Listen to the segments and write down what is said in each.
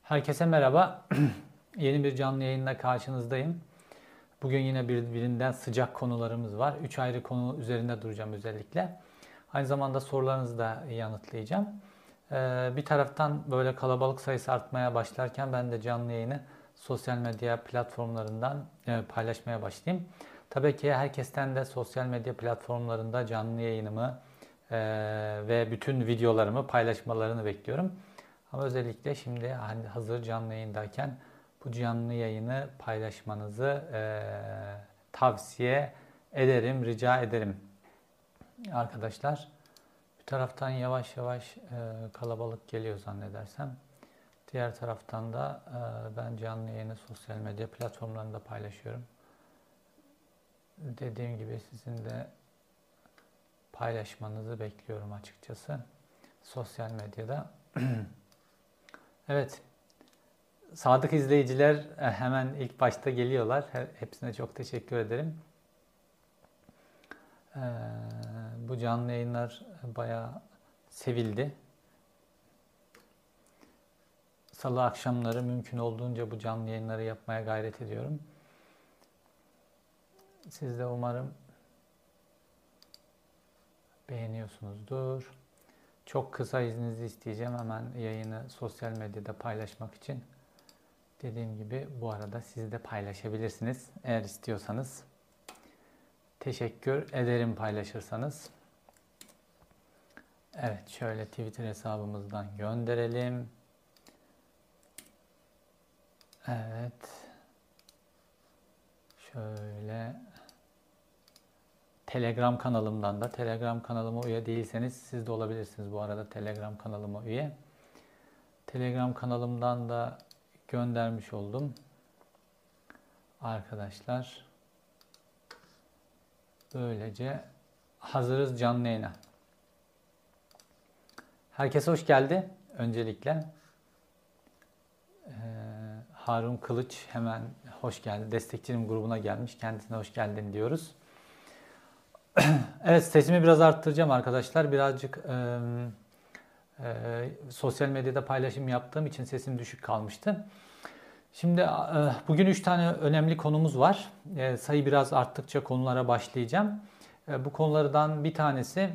Herkese merhaba. Yeni bir canlı yayınla karşınızdayım. Bugün yine birbirinden sıcak konularımız var. 3 ayrı konu üzerinde duracağım özellikle. Aynı zamanda sorularınızı da yanıtlayacağım. Bir taraftan böyle kalabalık sayısı artmaya başlarken ben de canlı yayını sosyal medya platformlarından paylaşmaya başlayayım. Tabii ki herkesten de sosyal medya platformlarında canlı yayınımı ve bütün videolarımı paylaşmalarını bekliyorum. Ama özellikle şimdi hazır canlı yayındayken bu canlı yayını paylaşmanızı tavsiye ederim, rica ederim arkadaşlar. Bir taraftan yavaş yavaş kalabalık geliyor zannedersem. Diğer taraftan da ben canlı yayını sosyal medya platformlarında paylaşıyorum. Dediğim gibi sizin de paylaşmanızı bekliyorum açıkçası sosyal medyada. Evet, sadık izleyiciler hemen ilk başta geliyorlar. Hepsine çok teşekkür ederim. Bu canlı yayınlar bayağı sevildi. Salı akşamları mümkün olduğunca bu canlı yayınları yapmaya gayret ediyorum. Siz de umarım beğeniyorsunuzdur. Çok kısa izninizi isteyeceğim hemen yayını sosyal medyada paylaşmak için. Dediğim gibi bu arada siz de paylaşabilirsiniz eğer istiyorsanız. Teşekkür ederim paylaşırsanız. Evet, şöyle Twitter hesabımızdan gönderelim. Evet. Şöyle Telegram kanalımdan da, Telegram kanalıma üye değilseniz siz de olabilirsiniz bu arada Telegram kanalıma üye. Telegram kanalımdan da göndermiş oldum. Arkadaşlar böylece hazırız canlı yayına. Herkese hoş geldi öncelikle. Harun Kılıç hemen hoş geldi. Destekçilerim grubuna gelmiş. Kendisine hoş geldin diyoruz. Evet, sesimi biraz arttıracağım arkadaşlar. Birazcık sosyal medyada paylaşım yaptığım için sesim düşük kalmıştı. Şimdi bugün 3 tane önemli konumuz var. Sayı biraz arttıkça konulara başlayacağım. Bu konulardan bir tanesi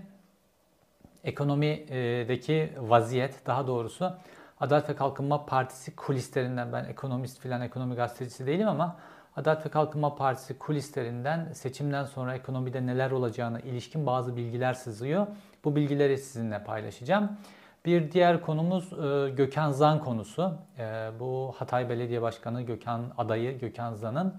ekonomideki vaziyet, daha doğrusu Adalet ve Kalkınma Partisi kulislerinden, ben ekonomist filan ekonomi gazetecisi değilim ama Adalet ve Kalkınma Partisi kulislerinden seçimden sonra ekonomide neler olacağına ilişkin bazı bilgiler sızıyor. Bu bilgileri sizinle paylaşacağım. Bir diğer konumuz Gökhan Zan konusu. Bu Hatay Belediye Başkanı adayı Gökhan Zan'ın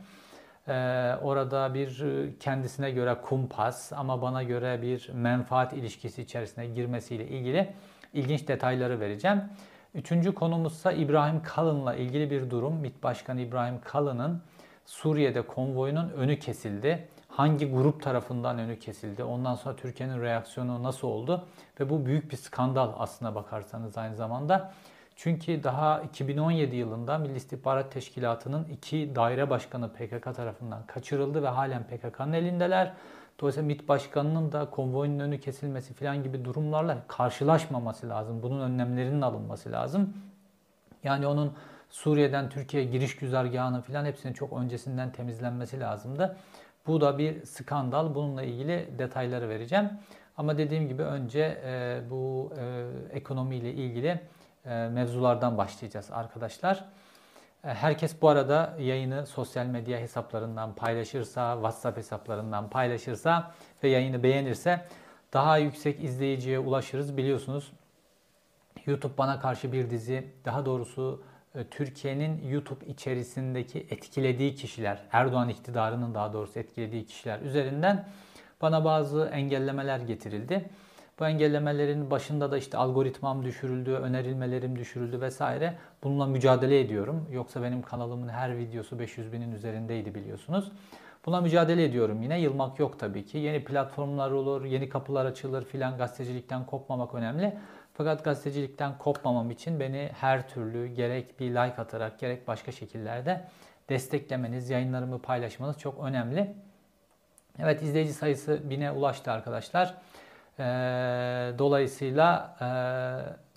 orada bir kendisine göre kumpas ama bana göre bir menfaat ilişkisi içerisine girmesiyle ilgili ilginç detayları vereceğim. Üçüncü konumuzsa İbrahim Kalın'la ilgili bir durum. MİT Başkanı İbrahim Kalın'ın Suriye'de konvoyunun önü kesildi. Hangi grup tarafından önü kesildi? Ondan sonra Türkiye'nin reaksiyonu nasıl oldu? Ve bu büyük bir skandal aslına bakarsanız aynı zamanda. Çünkü daha 2017 yılında Milli İstihbarat Teşkilatı'nın 2 daire başkanı PKK tarafından kaçırıldı ve halen PKK'nın elindeler. Dolayısıyla MİT Başkanı'nın da konvoyun önü kesilmesi falan gibi durumlarla karşılaşmaması lazım. Bunun önlemlerinin alınması lazım. Yani onun Suriye'den Türkiye'ye giriş güzergahını falan hepsinin çok öncesinden temizlenmesi lazımdı. Bu da bir skandal. Bununla ilgili detayları vereceğim. Ama dediğim gibi önce bu ekonomiyle ilgili mevzulardan başlayacağız arkadaşlar. Herkes bu arada yayını sosyal medya hesaplarından paylaşırsa, WhatsApp hesaplarından paylaşırsa ve yayını beğenirse daha yüksek izleyiciye ulaşırız. Biliyorsunuz YouTube bana karşı bir dizi, daha doğrusu Türkiye'nin YouTube içerisindeki etkilediği kişiler, Erdoğan iktidarının daha doğrusu etkilediği kişiler üzerinden bana bazı engellemeler getirildi. Bu engellemelerin başında da işte algoritmam düşürüldü, önerilmelerim düşürüldü vesaire. Bununla mücadele ediyorum. Yoksa benim kanalımın her videosu 500 binin üzerindeydi biliyorsunuz. Buna mücadele ediyorum yine. Yılmak yok tabii ki. Yeni platformlar olur, yeni kapılar açılır filan. Gazetecilikten kopmamak önemli. Fakat gazetecilikten kopmamam için beni her türlü gerek bir like atarak gerek başka şekillerde desteklemeniz, yayınlarımı paylaşmanız çok önemli. Evet, izleyici sayısı 1000'e ulaştı arkadaşlar. Dolayısıyla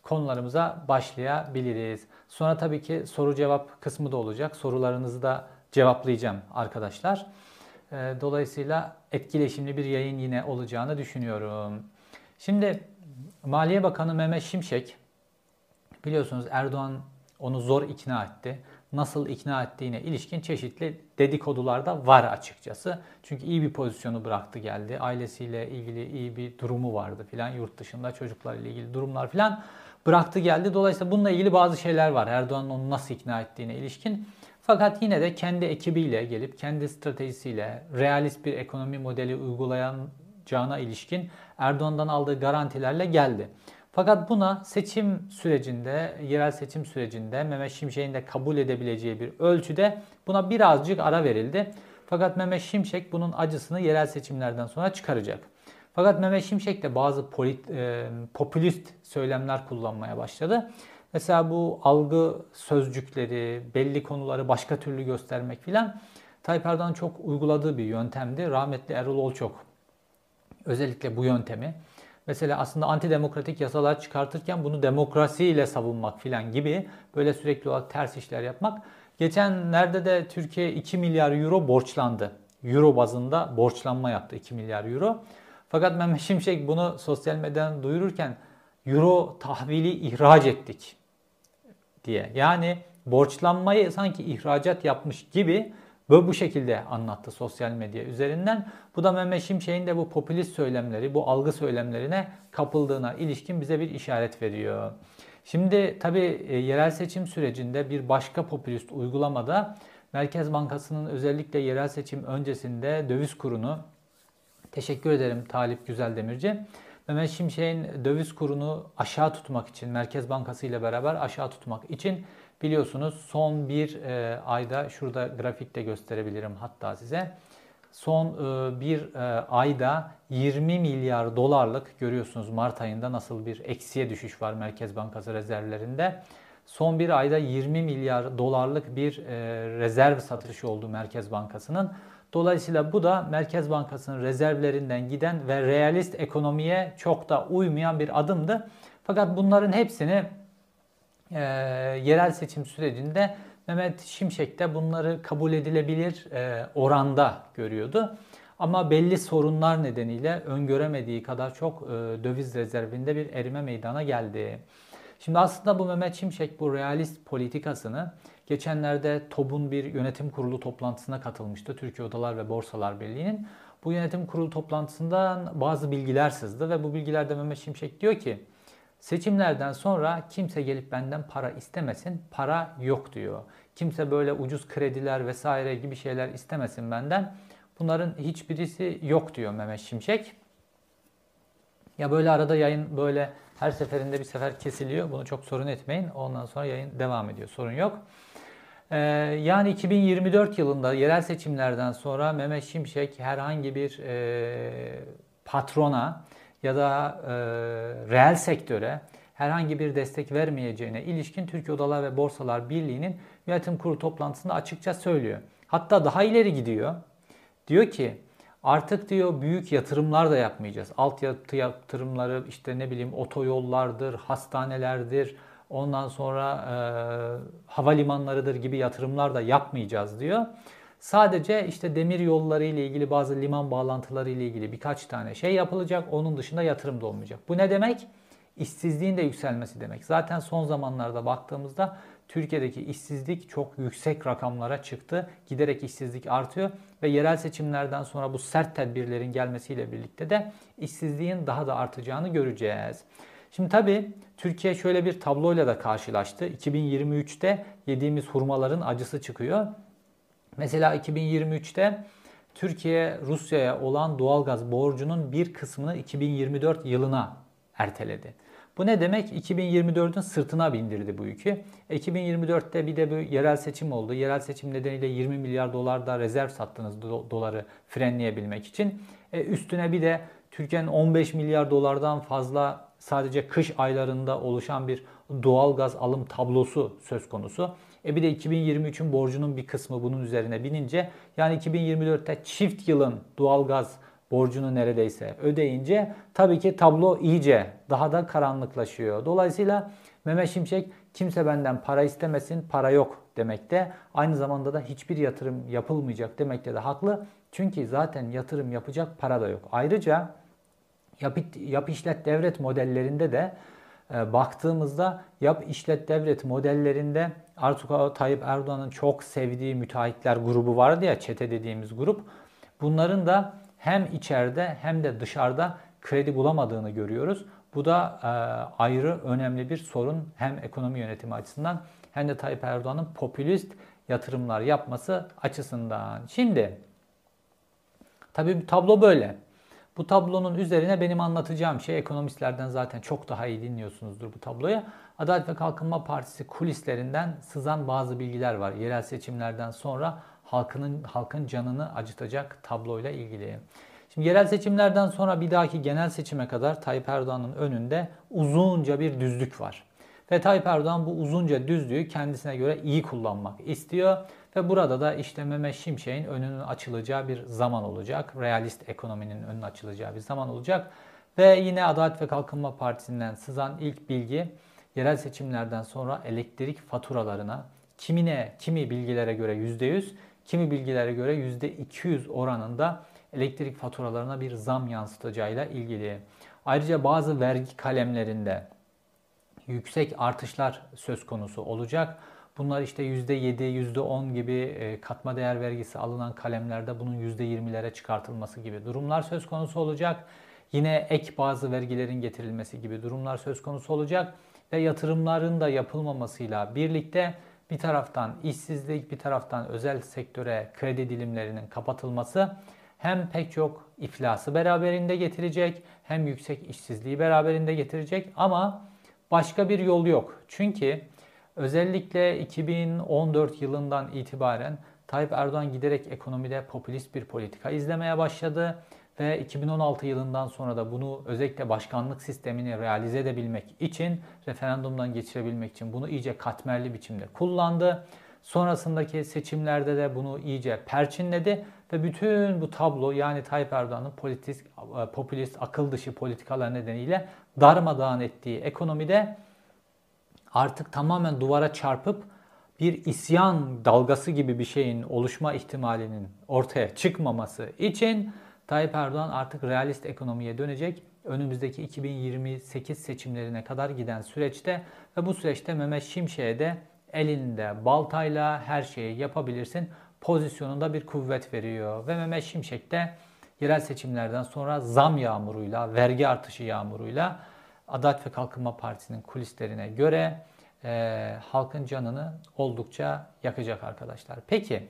konularımıza başlayabiliriz. Sonra tabii ki soru cevap kısmı da olacak. Sorularınızı da cevaplayacağım arkadaşlar. Dolayısıyla etkileşimli bir yayın yine olacağını düşünüyorum. Şimdi Maliye Bakanı Mehmet Şimşek, biliyorsunuz Erdoğan onu zor ikna etti. Nasıl ikna ettiğine ilişkin çeşitli dedikodular da var açıkçası. Çünkü iyi bir pozisyonu bıraktı geldi. Ailesiyle ilgili iyi bir durumu vardı filan. Yurt dışında çocuklarıyla ilgili durumlar filan bıraktı geldi. Dolayısıyla bununla ilgili bazı şeyler var. Erdoğan'ın onu nasıl ikna ettiğine ilişkin. Fakat yine de kendi ekibiyle gelip kendi stratejisiyle realist bir ekonomi modeli uygulayacağına ilişkin Erdoğan'dan aldığı garantilerle geldi. Fakat buna seçim sürecinde, yerel seçim sürecinde Mehmet Şimşek'in de kabul edebileceği bir ölçüde buna birazcık ara verildi. Fakat Mehmet Şimşek bunun acısını yerel seçimlerden sonra çıkaracak. Fakat Mehmet Şimşek de bazı popülist söylemler kullanmaya başladı. Mesela bu algı sözcükleri, belli konuları başka türlü göstermek filan Tayyip Erdoğan'ın çok uyguladığı bir yöntemdi. Rahmetli Erol Olçok özellikle bu yöntemi. Mesela aslında antidemokratik yasalar çıkartırken bunu demokrasiyle savunmak filan gibi böyle sürekli olarak ters işler yapmak. Geçenlerde de Türkiye 2 milyar euro borçlandı. Euro bazında borçlanma yaptı 2 milyar euro. Fakat Mehmet Şimşek bunu sosyal medyadan duyururken euro tahvili ihraç ettik diye. Yani borçlanmayı sanki ihracat yapmış gibi böyle bu şekilde anlattı sosyal medya üzerinden. Bu da Mehmet Şimşek'in de bu popülist söylemleri, bu algı söylemlerine kapıldığına ilişkin bize bir işaret veriyor. Şimdi tabii yerel seçim sürecinde bir başka popülist uygulamada Merkez Bankası'nın özellikle yerel seçim öncesinde döviz kurunu, teşekkür ederim Talip Güzeldemirci, Mehmet Şimşek'in döviz kurunu aşağı tutmak için, Merkez Bankası ile beraber aşağı tutmak için biliyorsunuz son bir ayda, şurada grafikte gösterebilirim hatta size, son bir ayda 20 milyar dolarlık, görüyorsunuz Mart ayında nasıl bir eksiye düşüş var Merkez Bankası rezervlerinde. Son bir ayda 20 milyar dolarlık bir rezerv satışı oldu Merkez Bankası'nın. Dolayısıyla bu da Merkez Bankası'nın rezervlerinden giden ve realist ekonomiye çok da uymayan bir adımdı. Fakat bunların hepsini yerel seçim sürecinde Mehmet Şimşek de bunları kabul edilebilir oranda görüyordu. Ama belli sorunlar nedeniyle öngöremediği kadar çok döviz rezervinde bir erime meydana geldi. Şimdi aslında bu Mehmet Şimşek bu realist politikasını geçenlerde TOB'un bir yönetim kurulu toplantısına katılmıştı. Türkiye Odalar ve Borsalar Birliği'nin. Bu yönetim kurulu toplantısından bazı bilgiler sızdı ve bu bilgilerde Mehmet Şimşek diyor ki seçimlerden sonra kimse gelip benden para istemesin, para yok diyor. Kimse böyle ucuz krediler vesaire gibi şeyler istemesin benden. Bunların hiçbirisi yok diyor Mehmet Şimşek. Ya böyle arada yayın böyle her seferinde bir sefer kesiliyor. Bunu çok sorun etmeyin. Ondan sonra yayın devam ediyor. Sorun yok. Yani 2024 yılında yerel seçimlerden sonra Mehmet Şimşek herhangi bir patrona ya da reel sektöre herhangi bir destek vermeyeceğine ilişkin Türkiye Odalar ve Borsalar Birliği'nin yönetim kurulu toplantısında açıkça söylüyor. Hatta daha ileri gidiyor. Diyor ki artık diyor büyük yatırımlar da yapmayacağız. Altyapı yatırımları işte ne bileyim otoyollardır, hastanelerdir, ondan sonra havalimanlarıdır gibi yatırımlar da yapmayacağız diyor. Sadece işte demir yolları ile ilgili bazı liman bağlantıları ile ilgili birkaç tane şey yapılacak. Onun dışında yatırım da olmayacak. Bu ne demek? İşsizliğin de yükselmesi demek. Zaten son zamanlarda baktığımızda Türkiye'deki işsizlik çok yüksek rakamlara çıktı. Giderek işsizlik artıyor ve yerel seçimlerden sonra bu sert tedbirlerin gelmesiyle birlikte de işsizliğin daha da artacağını göreceğiz. Şimdi tabii Türkiye şöyle bir tabloyla da karşılaştı. 2023'te yediğimiz hurmaların acısı çıkıyor. Mesela 2023'te Türkiye Rusya'ya olan doğalgaz borcunun bir kısmını 2024 yılına erteledi. Bu ne demek? 2024'ün sırtına bindirdi bu yükü. 2024'te bir de bir yerel seçim oldu. Yerel seçim nedeniyle 20 milyar dolar da rezerv sattınız doları frenleyebilmek için. Üstüne bir de Türkiye'nin 15 milyar dolardan fazla sadece kış aylarında oluşan bir doğalgaz alım tablosu söz konusu. Bir de 2023'ün borcunun bir kısmı bunun üzerine binince yani 2024'te çift yılın doğalgaz borcunu neredeyse ödeyince tabii ki tablo iyice daha da karanlıklaşıyor. Dolayısıyla Mehmet Şimşek kimse benden para istemesin, para yok demekte. Aynı zamanda da hiçbir yatırım yapılmayacak demekte de haklı. Çünkü zaten yatırım yapacak para da yok. Ayrıca yap işlet devret modellerinde de baktığımızda yap işlet devret modellerinde Artuk Tayyip Erdoğan'ın çok sevdiği müteahhitler grubu vardı ya, çete dediğimiz grup. Bunların da hem içeride hem de dışarıda kredi bulamadığını görüyoruz. Bu da ayrı önemli bir sorun hem ekonomi yönetimi açısından hem de Tayyip Erdoğan'ın popülist yatırımlar yapması açısından. Şimdi tabii tablo böyle. Bu tablonun üzerine benim anlatacağım şey, ekonomistlerden zaten çok daha iyi dinliyorsunuzdur bu tabloyu. Adalet ve Kalkınma Partisi kulislerinden sızan bazı bilgiler var. Yerel seçimlerden sonra halkın canını acıtacak tabloyla ilgili. Şimdi yerel seçimlerden sonra bir dahaki genel seçime kadar Tayyip Erdoğan'ın önünde uzunca bir düzlük var. Ve Tayyip Erdoğan bu uzunca düzlüğü kendisine göre iyi kullanmak istiyor. Ve burada da işte Mehmet Şimşek'in önünün açılacağı bir zaman olacak. Realist ekonominin önünün açılacağı bir zaman olacak. Ve yine Adalet ve Kalkınma Partisi'nden sızan ilk bilgi, yerel seçimlerden sonra elektrik faturalarına kimi bilgilere göre %100, kimi bilgilere göre %200 oranında elektrik faturalarına bir zam yansıtacağıyla ilgili. Ayrıca bazı vergi kalemlerinde yüksek artışlar söz konusu olacak. Bunlar işte %7, %10 gibi katma değer vergisi alınan kalemlerde bunun %20'lere çıkartılması gibi durumlar söz konusu olacak. Yine ek bazı vergilerin getirilmesi gibi durumlar söz konusu olacak. Ve yatırımların da yapılmamasıyla birlikte bir taraftan işsizlik, bir taraftan özel sektöre kredi dilimlerinin kapatılması hem pek çok iflası beraberinde getirecek, hem yüksek işsizliği beraberinde getirecek ama başka bir yol yok. Çünkü özellikle 2014 yılından itibaren Tayyip Erdoğan giderek ekonomide popülist bir politika izlemeye başladı ve 2016 yılından sonra da bunu özellikle başkanlık sistemini realize edebilmek için, referandumdan geçirebilmek için bunu iyice katmerli biçimde kullandı. Sonrasındaki seçimlerde de bunu iyice perçinledi ve bütün bu tablo, yani Tayyip Erdoğan'ın popülist, akıl dışı politikalar nedeniyle darmadağın ettiği ekonomide artık tamamen duvara çarpıp bir isyan dalgası gibi bir şeyin oluşma ihtimalinin ortaya çıkmaması için Tayyip Erdoğan artık realist ekonomiye dönecek. Önümüzdeki 2028 seçimlerine kadar giden süreçte ve bu süreçte Mehmet Şimşek'e de elinde baltayla her şeyi yapabilirsin pozisyonunda bir kuvvet veriyor. Ve Mehmet Şimşek de yerel seçimlerden sonra zam yağmuruyla, vergi artışı yağmuruyla Adalet ve Kalkınma Partisi'nin kulislerine göre halkın canını oldukça yakacak arkadaşlar. Peki,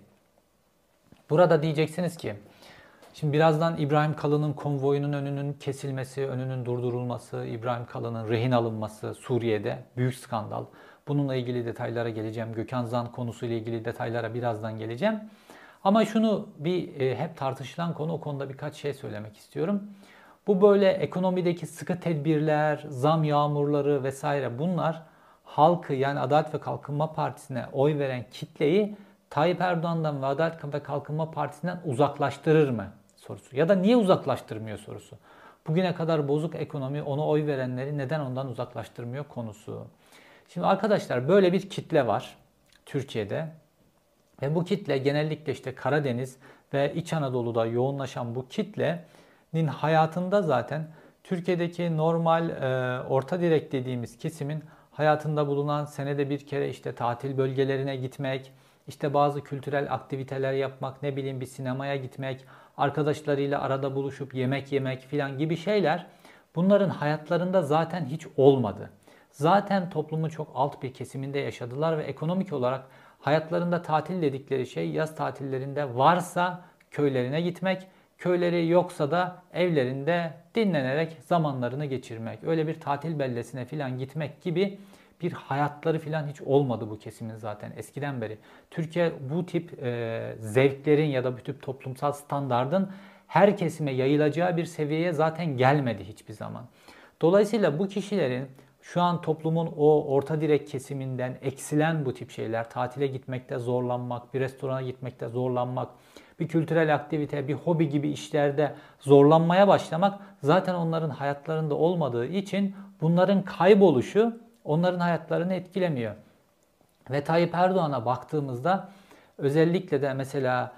burada diyeceksiniz ki, şimdi birazdan İbrahim Kalın'ın konvoyunun önünün kesilmesi, önünün durdurulması, İbrahim Kalın'ın rehin alınması Suriye'de büyük skandal. Bununla ilgili detaylara geleceğim. Gökhan Zan konusuyla ilgili detaylara birazdan geleceğim. Ama şunu hep tartışılan konu, o konuda birkaç şey söylemek istiyorum. Bu böyle ekonomideki sıkı tedbirler, zam yağmurları vesaire, bunlar halkı, yani Adalet ve Kalkınma Partisi'ne oy veren kitleyi Tayyip Erdoğan'dan ve Adalet ve Kalkınma Partisi'nden uzaklaştırır mı sorusu. Ya da niye uzaklaştırmıyor sorusu. Bugüne kadar bozuk ekonomi ona oy verenleri neden ondan uzaklaştırmıyor konusu. Şimdi arkadaşlar, böyle bir kitle var Türkiye'de ve bu kitle genellikle işte Karadeniz ve İç Anadolu'da yoğunlaşan bu kitlenin hayatında zaten Türkiye'deki normal orta direk dediğimiz kesimin hayatında bulunan, senede bir kere işte tatil bölgelerine gitmek, işte bazı kültürel aktiviteler yapmak, ne bileyim bir sinemaya gitmek, arkadaşlarıyla arada buluşup yemek yemek filan gibi şeyler, bunların hayatlarında zaten hiç olmadı. Zaten toplumun çok alt bir kesiminde yaşadılar ve ekonomik olarak hayatlarında tatil dedikleri şey, yaz tatillerinde varsa köylerine gitmek, köyleri yoksa da evlerinde dinlenerek zamanlarını geçirmek. Öyle bir tatil beldesine filan gitmek gibi bir hayatları filan hiç olmadı bu kesimin zaten eskiden beri. Türkiye bu tip zevklerin ya da bu tip toplumsal standardın her kesime yayılacağı bir seviyeye zaten gelmedi hiçbir zaman. Dolayısıyla bu kişilerin şu an toplumun o orta direk kesiminden eksilen bu tip şeyler, tatile gitmekte zorlanmak, bir restorana gitmekte zorlanmak, bir kültürel aktivite, bir hobi gibi işlerde zorlanmaya başlamak zaten onların hayatlarında olmadığı için bunların kayboluşu onların hayatlarını etkilemiyor. Ve Tayyip Erdoğan'a baktığımızda özellikle de mesela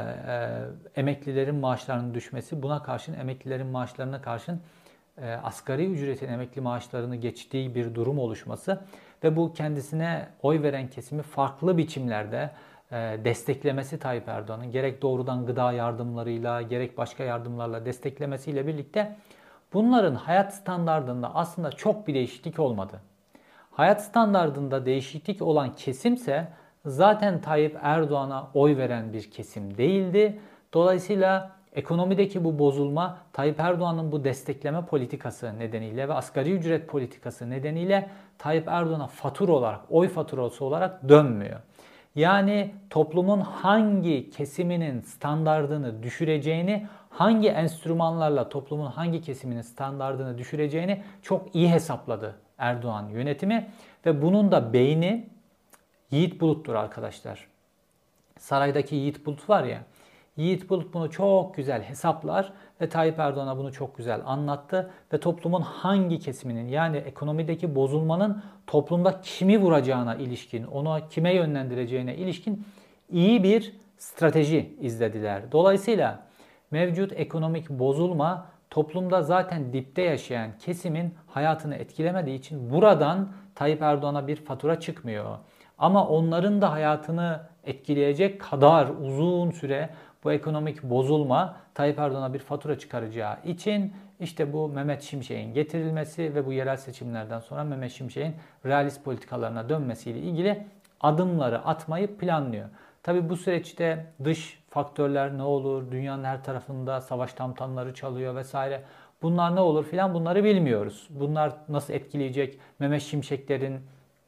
emeklilerin maaşlarının düşmesi, buna karşın emeklilerin maaşlarına karşın asgari ücretin emekli maaşlarını geçtiği bir durum oluşması ve bu kendisine oy veren kesimi farklı biçimlerde desteklemesi Tayyip Erdoğan'ın gerek doğrudan gıda yardımlarıyla gerek başka yardımlarla desteklemesiyle birlikte bunların hayat standardında aslında çok bir değişiklik olmadı. Hayat standardında değişiklik olan kesimse zaten Tayyip Erdoğan'a oy veren bir kesim değildi. Dolayısıyla ekonomideki bu bozulma Tayyip Erdoğan'ın bu destekleme politikası nedeniyle ve asgari ücret politikası nedeniyle Tayyip Erdoğan'a fatura olarak, oy faturası olarak dönmüyor. Yani toplumun hangi kesiminin standardını düşüreceğini, hangi enstrümanlarla toplumun hangi kesiminin standardını düşüreceğini çok iyi hesapladı Erdoğan yönetimi ve bunun da beyni Yiğit Bulut'tur arkadaşlar. Saraydaki Yiğit Bulut var ya, Yiğit Bulut bunu çok güzel hesaplar ve Tayyip Erdoğan'a bunu çok güzel anlattı ve toplumun hangi kesiminin yani ekonomideki bozulmanın toplumda kimi vuracağına ilişkin, onu kime yönlendireceğine ilişkin iyi bir strateji izlediler. Dolayısıyla mevcut ekonomik bozulma toplumda zaten dipte yaşayan kesimin hayatını etkilemediği için buradan Tayyip Erdoğan'a bir fatura çıkmıyor. Ama onların da hayatını etkileyecek kadar uzun süre bu ekonomik bozulma Tayyip Erdoğan'a bir fatura çıkaracağı için işte bu Mehmet Şimşek'in getirilmesi ve bu yerel seçimlerden sonra Mehmet Şimşek'in realist politikalarına dönmesiyle ilgili adımları atmayı planlıyor. Tabi bu süreçte dış faktörler ne olur, dünyanın her tarafında savaş tamtamları çalıyor vesaire. Bunlar ne olur filan bunları bilmiyoruz. Bunlar nasıl etkileyecek, Mehmet Şimşeklerin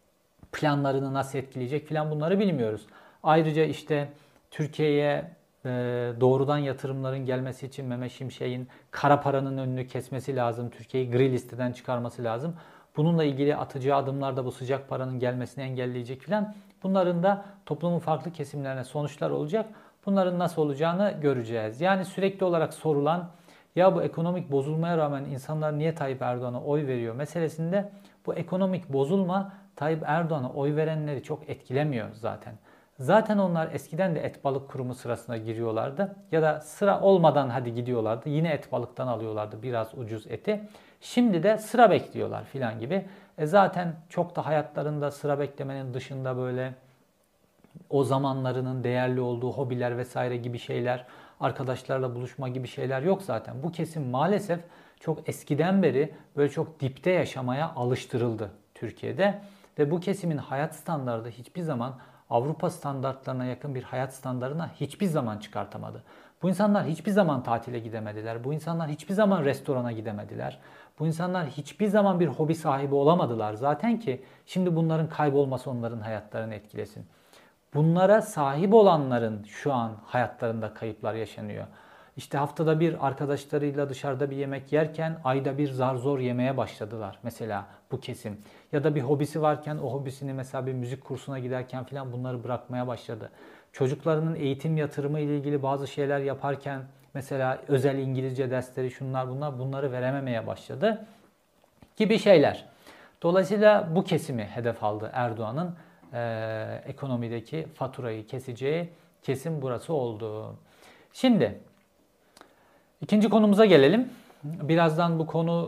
planlarını nasıl etkileyecek filan bunları bilmiyoruz. Ayrıca işte Türkiye'ye doğrudan yatırımların gelmesi için Mehmet Şimşek'in kara paranın önünü kesmesi lazım. Türkiye'yi gri listeden çıkarması lazım. Bununla ilgili atacağı adımlar da bu sıcak paranın gelmesini engelleyecek filan. Bunların da toplumun farklı kesimlerine sonuçlar olacak. Bunların nasıl olacağını göreceğiz. Yani sürekli olarak sorulan ya bu ekonomik bozulmaya rağmen insanlar niye Tayyip Erdoğan'a oy veriyor meselesinde bu ekonomik bozulma Tayyip Erdoğan'a oy verenleri çok etkilemiyor zaten. Zaten onlar eskiden de et balık kurumu sırasına giriyorlardı ya da sıra olmadan hadi gidiyorlardı. Yine et balıktan alıyorlardı biraz ucuz eti. Şimdi de sıra bekliyorlar filan gibi. Zaten çok da hayatlarında sıra beklemenin dışında böyle o zamanlarının değerli olduğu hobiler vesaire gibi şeyler, arkadaşlarla buluşma gibi şeyler yok zaten. Bu kesim maalesef çok eskiden beri böyle çok dipte yaşamaya alıştırıldı Türkiye'de. Ve bu kesimin hayat standardı hiçbir zaman Avrupa standartlarına yakın bir hayat standartına hiçbir zaman çıkartamadı. Bu insanlar hiçbir zaman tatile gidemediler. Bu insanlar hiçbir zaman restorana gidemediler. Bu insanlar hiçbir zaman bir hobi sahibi olamadılar zaten ki şimdi bunların kaybolması onların hayatlarını etkilesin. Bunlara sahip olanların şu an hayatlarında kayıplar yaşanıyor. İşte haftada bir arkadaşlarıyla dışarıda bir yemek yerken ayda bir zar zor yemeye başladılar mesela bu kesim. Ya da bir hobisi varken o hobisini mesela bir müzik kursuna giderken falan bunları bırakmaya başladı. Çocuklarının eğitim yatırımı ile ilgili bazı şeyler yaparken mesela özel İngilizce dersleri şunlar bunlar bunları verememeye başladı gibi şeyler. Dolayısıyla bu kesimi hedef aldı Erdoğan'ın ekonomideki faturayı keseceği kesim burası oldu. Şimdi ikinci konumuza gelelim. Birazdan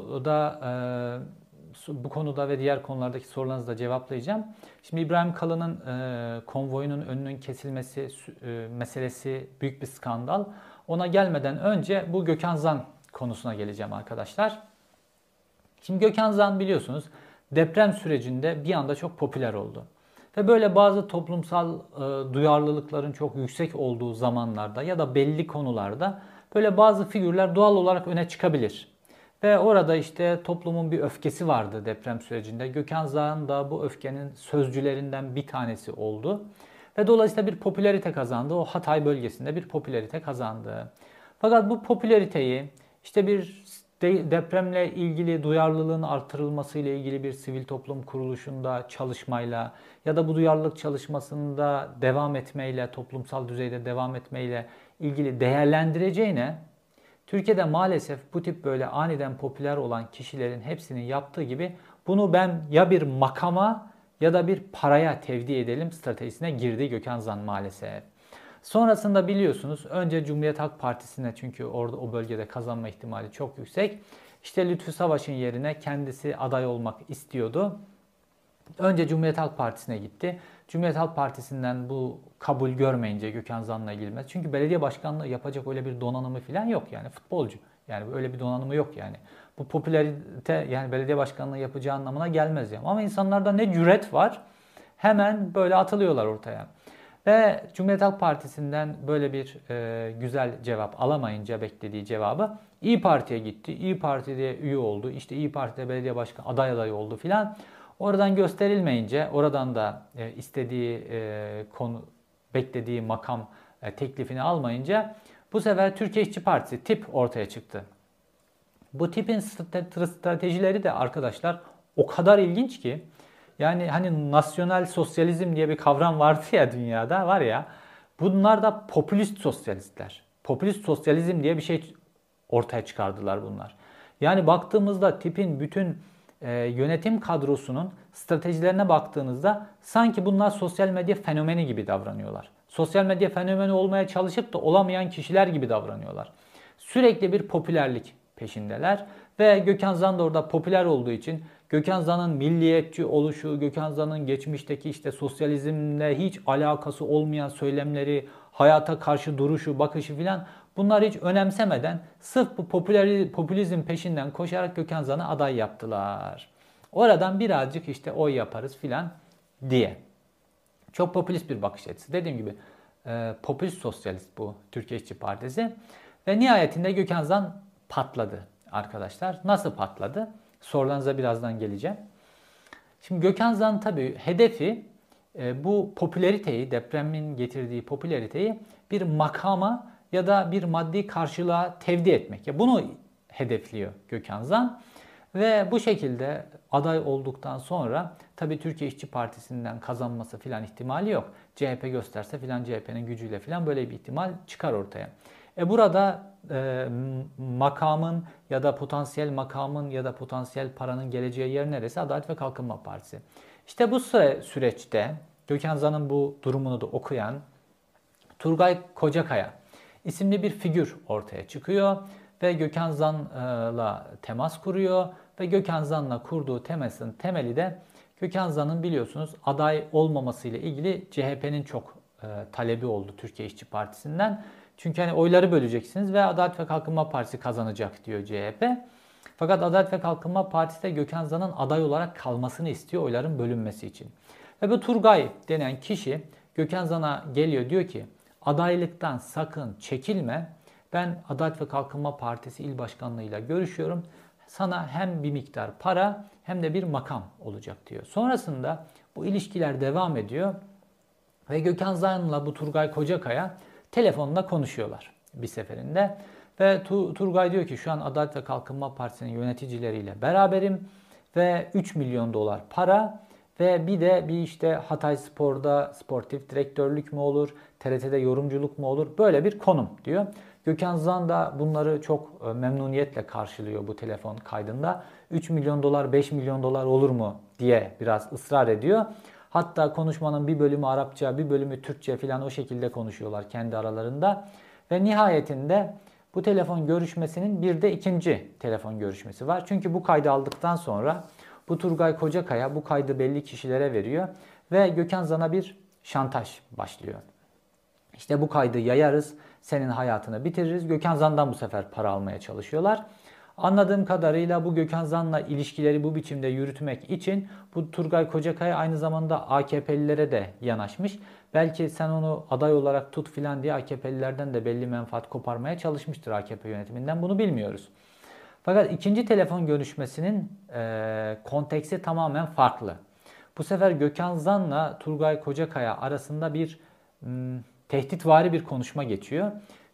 bu konuda ve diğer konulardaki sorularınızı da cevaplayacağım. Şimdi İbrahim Kalın'ın konvoyunun önünün kesilmesi meselesi büyük bir skandal. Ona gelmeden önce bu Gökhan Zan konusuna geleceğim arkadaşlar. Şimdi Gökhan Zan biliyorsunuz deprem sürecinde bir anda çok popüler oldu. Ve böyle bazı toplumsal duyarlılıkların çok yüksek olduğu zamanlarda ya da belli konularda böyle bazı figürler doğal olarak öne çıkabilir. Ve orada işte toplumun bir öfkesi vardı deprem sürecinde. Gökhan Zağ'ın da bu öfkenin sözcülerinden bir tanesi oldu. Ve dolayısıyla bir popülarite kazandı. O Hatay bölgesinde bir popülarite kazandı. Fakat bu popülariteyi işte bir depremle ilgili duyarlılığın artırılması ile ilgili bir sivil toplum kuruluşunda çalışmayla ya da bu duyarlılık çalışmasında devam etmeyle, toplumsal düzeyde devam etmeyle ilgili değerlendireceğine, Türkiye'de maalesef bu tip böyle aniden popüler olan kişilerin hepsinin yaptığı gibi bunu ben ya bir makama ya da bir paraya tevdi edelim stratejisine girdi Gökhan Zan maalesef. Sonrasında biliyorsunuz önce Cumhuriyet Halk Partisi'ne, çünkü orada o bölgede kazanma ihtimali çok yüksek. İşte Lütfü Savaş'ın yerine kendisi aday olmak istiyordu. Önce Cumhuriyet Halk Partisi'ne gitti. Cumhuriyet Halk Partisi'nden bu kabul görmeyince Gökhan Zan'la ilgilenmez. Çünkü belediye başkanlığı yapacak öyle bir donanımı falan yok yani, futbolcu. Yani öyle bir donanımı yok yani. Bu popülarite yani belediye başkanlığı yapacağı anlamına gelmez yani. Ama insanlarda ne cüret var, hemen böyle atılıyorlar ortaya. Ve Cumhuriyet Halk Partisi'nden böyle bir güzel cevap alamayınca, beklediği cevabı İYİ Parti'ye gitti. İYİ Parti'de üye oldu. İşte İYİ Parti'de belediye başkanı adayı oldu filan. Oradan gösterilmeyince, oradan da istediği konu, beklediği makam teklifini almayınca bu sefer Türkiye İşçi Partisi, TİP ortaya çıktı. Bu TİP'in stratejileri de arkadaşlar o kadar ilginç ki, yani hani nasyonel sosyalizm diye bir kavram vardı ya dünyada, var ya, bunlar da popülist sosyalistler. Popülist sosyalizm diye bir şey ortaya çıkardılar bunlar. Yani baktığımızda TİP'in bütün yönetim kadrosunun stratejilerine baktığınızda sanki bunlar sosyal medya fenomeni gibi davranıyorlar. Sosyal medya fenomeni olmaya çalışıp da olamayan kişiler gibi davranıyorlar. Sürekli bir popülerlik peşindeler ve Gökhan Zan da orada popüler olduğu için Gökhan Zan'ın milliyetçi oluşu, Gökhan Zan'ın geçmişteki işte sosyalizmle hiç alakası olmayan söylemleri, hayata karşı duruşu, bakışı filan, bunları hiç önemsemeden sırf bu popülizm peşinden koşarak Gökhan Zan'ı aday yaptılar. Oradan birazcık işte oy yaparız filan diye. Çok popülist bir bakış açısı. Dediğim gibi popülist sosyalist bu Türkiye İşçi Partisi. Ve nihayetinde Gökhan Zan patladı arkadaşlar. Nasıl patladı? Sorularınıza birazdan geleceğim. Şimdi Gökhan Zan tabii hedefi bu popülariteyi, depremin getirdiği popülariteyi bir makama ya da bir maddi karşılığa tevdi etmek. Ya bunu hedefliyor Gökhan Zan. Ve bu şekilde aday olduktan sonra tabii Türkiye İşçi Partisi'nden kazanması filan ihtimali yok. CHP gösterse filan, CHP'nin gücüyle filan böyle bir ihtimal çıkar ortaya. Burada makamın ya da potansiyel makamın ya da potansiyel paranın geleceği yer neresi? Adalet ve Kalkınma Partisi. İşte bu süreçte Gökhan Zan'ın bu durumunu da okuyan Turgay Kocakaya isimli bir figür ortaya çıkıyor ve Gökhan Zan'la temas kuruyor ve Gökhan Zan'la kurduğu temasın temeli de Gökhan Zan'ın biliyorsunuz aday olmaması ile ilgili CHP'nin çok talebi oldu Türkiye İşçi Partisi'nden. Çünkü hani oyları böleceksiniz ve Adalet ve Kalkınma Partisi kazanacak diyor CHP. Fakat Adalet ve Kalkınma Partisi de Gökhan Zan'ın aday olarak kalmasını istiyor oyların bölünmesi için. Ve bu Turgay denen kişi Gökhan Zan'a geliyor, diyor ki adaylıktan sakın çekilme. Ben Adalet ve Kalkınma Partisi İl Başkanlığı'yla görüşüyorum. Sana hem bir miktar para hem de bir makam olacak diyor. Sonrasında bu ilişkiler devam ediyor ve Gökhan Zan'la bu Turgay Kocakaya telefonla konuşuyorlar bir seferinde. Ve Turgay diyor ki şu an Adalet ve Kalkınma Partisi'nin yöneticileriyle beraberim ve 3 milyon dolar para ve bir de bir işte Hatay Spor'da sportif direktörlük mü olur, TRT'de yorumculuk mu olur, böyle bir konum diyor. Gökhan Zan da bunları çok memnuniyetle karşılıyor bu telefon kaydında. 3 milyon dolar, 5 milyon dolar olur mu diye biraz ısrar ediyor. Hatta konuşmanın bir bölümü Arapça, bir bölümü Türkçe falan o şekilde konuşuyorlar kendi aralarında. Ve nihayetinde bu telefon görüşmesinin bir de ikinci telefon görüşmesi var. Çünkü bu kaydı aldıktan sonra bu Turgay Kocakaya bu kaydı belli kişilere veriyor ve Gökhan Zan'a bir şantaj başlıyor. İşte bu kaydı yayarız, senin hayatını bitiririz. Gökhan Zan'dan bu sefer para almaya çalışıyorlar. Anladığım kadarıyla bu Gökhan Zan'la ilişkileri bu biçimde yürütmek için bu Turgay Kocakaya aynı zamanda AKP'lilere de yanaşmış. Belki sen onu aday olarak tut filan diye AKP'lilerden de belli menfaat koparmaya çalışmıştır AKP yönetiminden, bunu bilmiyoruz. Fakat ikinci telefon görüşmesinin konteksti tamamen farklı. Bu sefer Gökhan Zan'la Turgay Kocakaya arasında bir tehditvari bir konuşma geçiyor.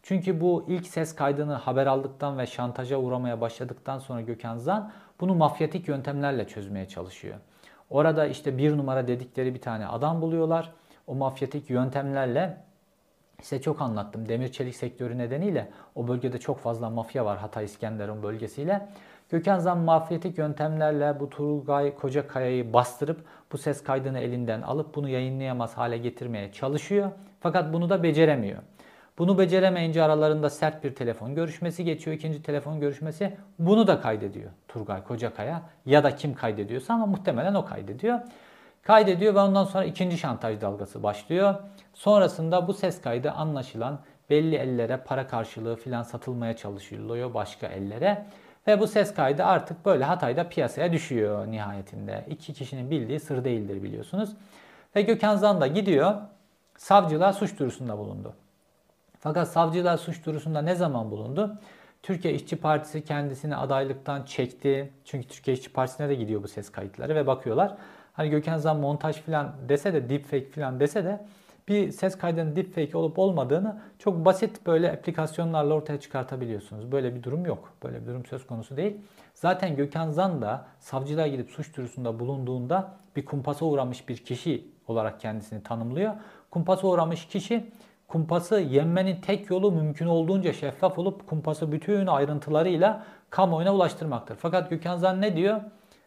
Çünkü bu ilk ses kaydını haber aldıktan ve şantaja uğramaya başladıktan sonra Gökhan Zan bunu mafyatik yöntemlerle çözmeye çalışıyor. Orada işte bir numara dedikleri bir tane adam buluyorlar. O mafyatik yöntemlerle size çok anlattım. Demir çelik sektörü nedeniyle o bölgede çok fazla mafya var, Hatay İskenderun bölgesiyle. Gökhan Zan mafyatik yöntemlerle bu Turgay Kocakaya'yı bastırıp bu ses kaydını elinden alıp bunu yayınlayamaz hale getirmeye çalışıyor. Fakat bunu da beceremiyor. Bunu beceremeyince aralarında sert bir telefon görüşmesi geçiyor. İkinci telefon görüşmesi, bunu da kaydediyor Turgay Kocakaya ya da kim kaydediyorsa, ama muhtemelen o kaydediyor. Kaydediyor ve ondan sonra ikinci şantaj dalgası başlıyor. Sonrasında bu ses kaydı anlaşılan belli ellere para karşılığı filan satılmaya çalışılıyor, başka ellere. Ve bu ses kaydı artık böyle Hatay'da piyasaya düşüyor nihayetinde. İki kişinin bildiği sır değildir, biliyorsunuz. Ve Gökhan Zan da gidiyor, savcılığa suç duyurusunda bulundu. Fakat savcılığa suç duyurusunda ne zaman bulundu? Türkiye İşçi Partisi kendisini adaylıktan çekti. Çünkü Türkiye İşçi Partisi'ne de gidiyor bu ses kayıtları ve bakıyorlar. Hani Gökhan Zan montaj falan dese de, deepfake falan dese de bir ses kaydının deepfake olup olmadığını çok basit böyle aplikasyonlarla ortaya çıkartabiliyorsunuz. Böyle bir durum yok. Böyle bir durum söz konusu değil. Zaten Gökhan Zan da savcılığa gidip suç duyurusunda bulunduğunda bir kumpasa uğramış bir kişi olarak kendisini tanımlıyor. Kumpasa uğramış kişi, kumpası yenmenin tek yolu mümkün olduğunca şeffaf olup kumpası bütün ayrıntılarıyla kamuoyuna ulaştırmaktır. Fakat Gökhan Zan ne diyor?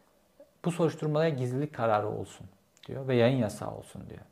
Bu soruşturmaya gizlilik kararı olsun diyor ve yayın yasağı olsun diyor.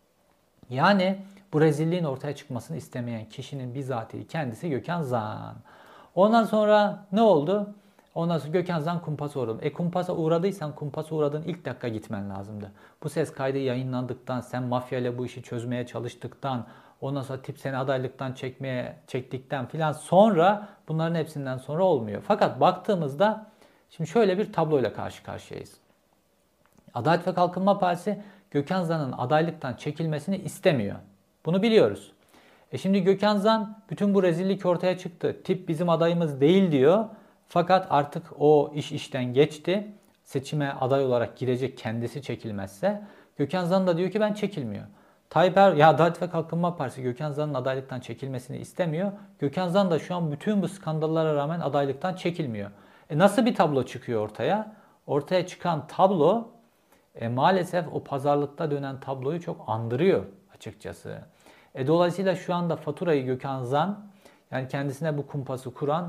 Yani bu rezilliğin ortaya çıkmasını istemeyen kişinin bizatihi kendisi Gökhan Zan. Ondan sonra ne oldu? Ondan sonra Gökhan Zan kumpasa uğradı. Kumpasa uğradıysan kumpasa uğradığın ilk dakika gitmen lazımdı. Bu ses kaydı yayınlandıktan, sen mafyayla bu işi çözmeye çalıştıktan, ondan sonra tip seni adaylıktan çektikten filan sonra, bunların hepsinden sonra olmuyor. Fakat baktığımızda şimdi şöyle bir tabloyla karşı karşıyayız. Adalet ve Kalkınma Partisi Gökhan Zan'ın adaylıktan çekilmesini istemiyor. Bunu biliyoruz. Şimdi Gökhan Zan, bütün bu rezillik ortaya çıktı. Tip bizim adayımız değil diyor. Fakat artık o iş işten geçti. Seçime aday olarak girecek kendisi çekilmezse. Gökhan Zan da diyor ki ben çekilmiyor. Adalet ve Kalkınma Partisi Gökhan Zan'ın adaylıktan çekilmesini istemiyor. Gökhan Zan da şu an bütün bu skandallara rağmen adaylıktan çekilmiyor. Nasıl bir tablo çıkıyor ortaya? Ortaya çıkan tablo maalesef o pazarlıkta dönen tabloyu çok andırıyor açıkçası. Dolayısıyla şu anda faturayı Gökhan Zan, yani kendisine bu kumpası kuran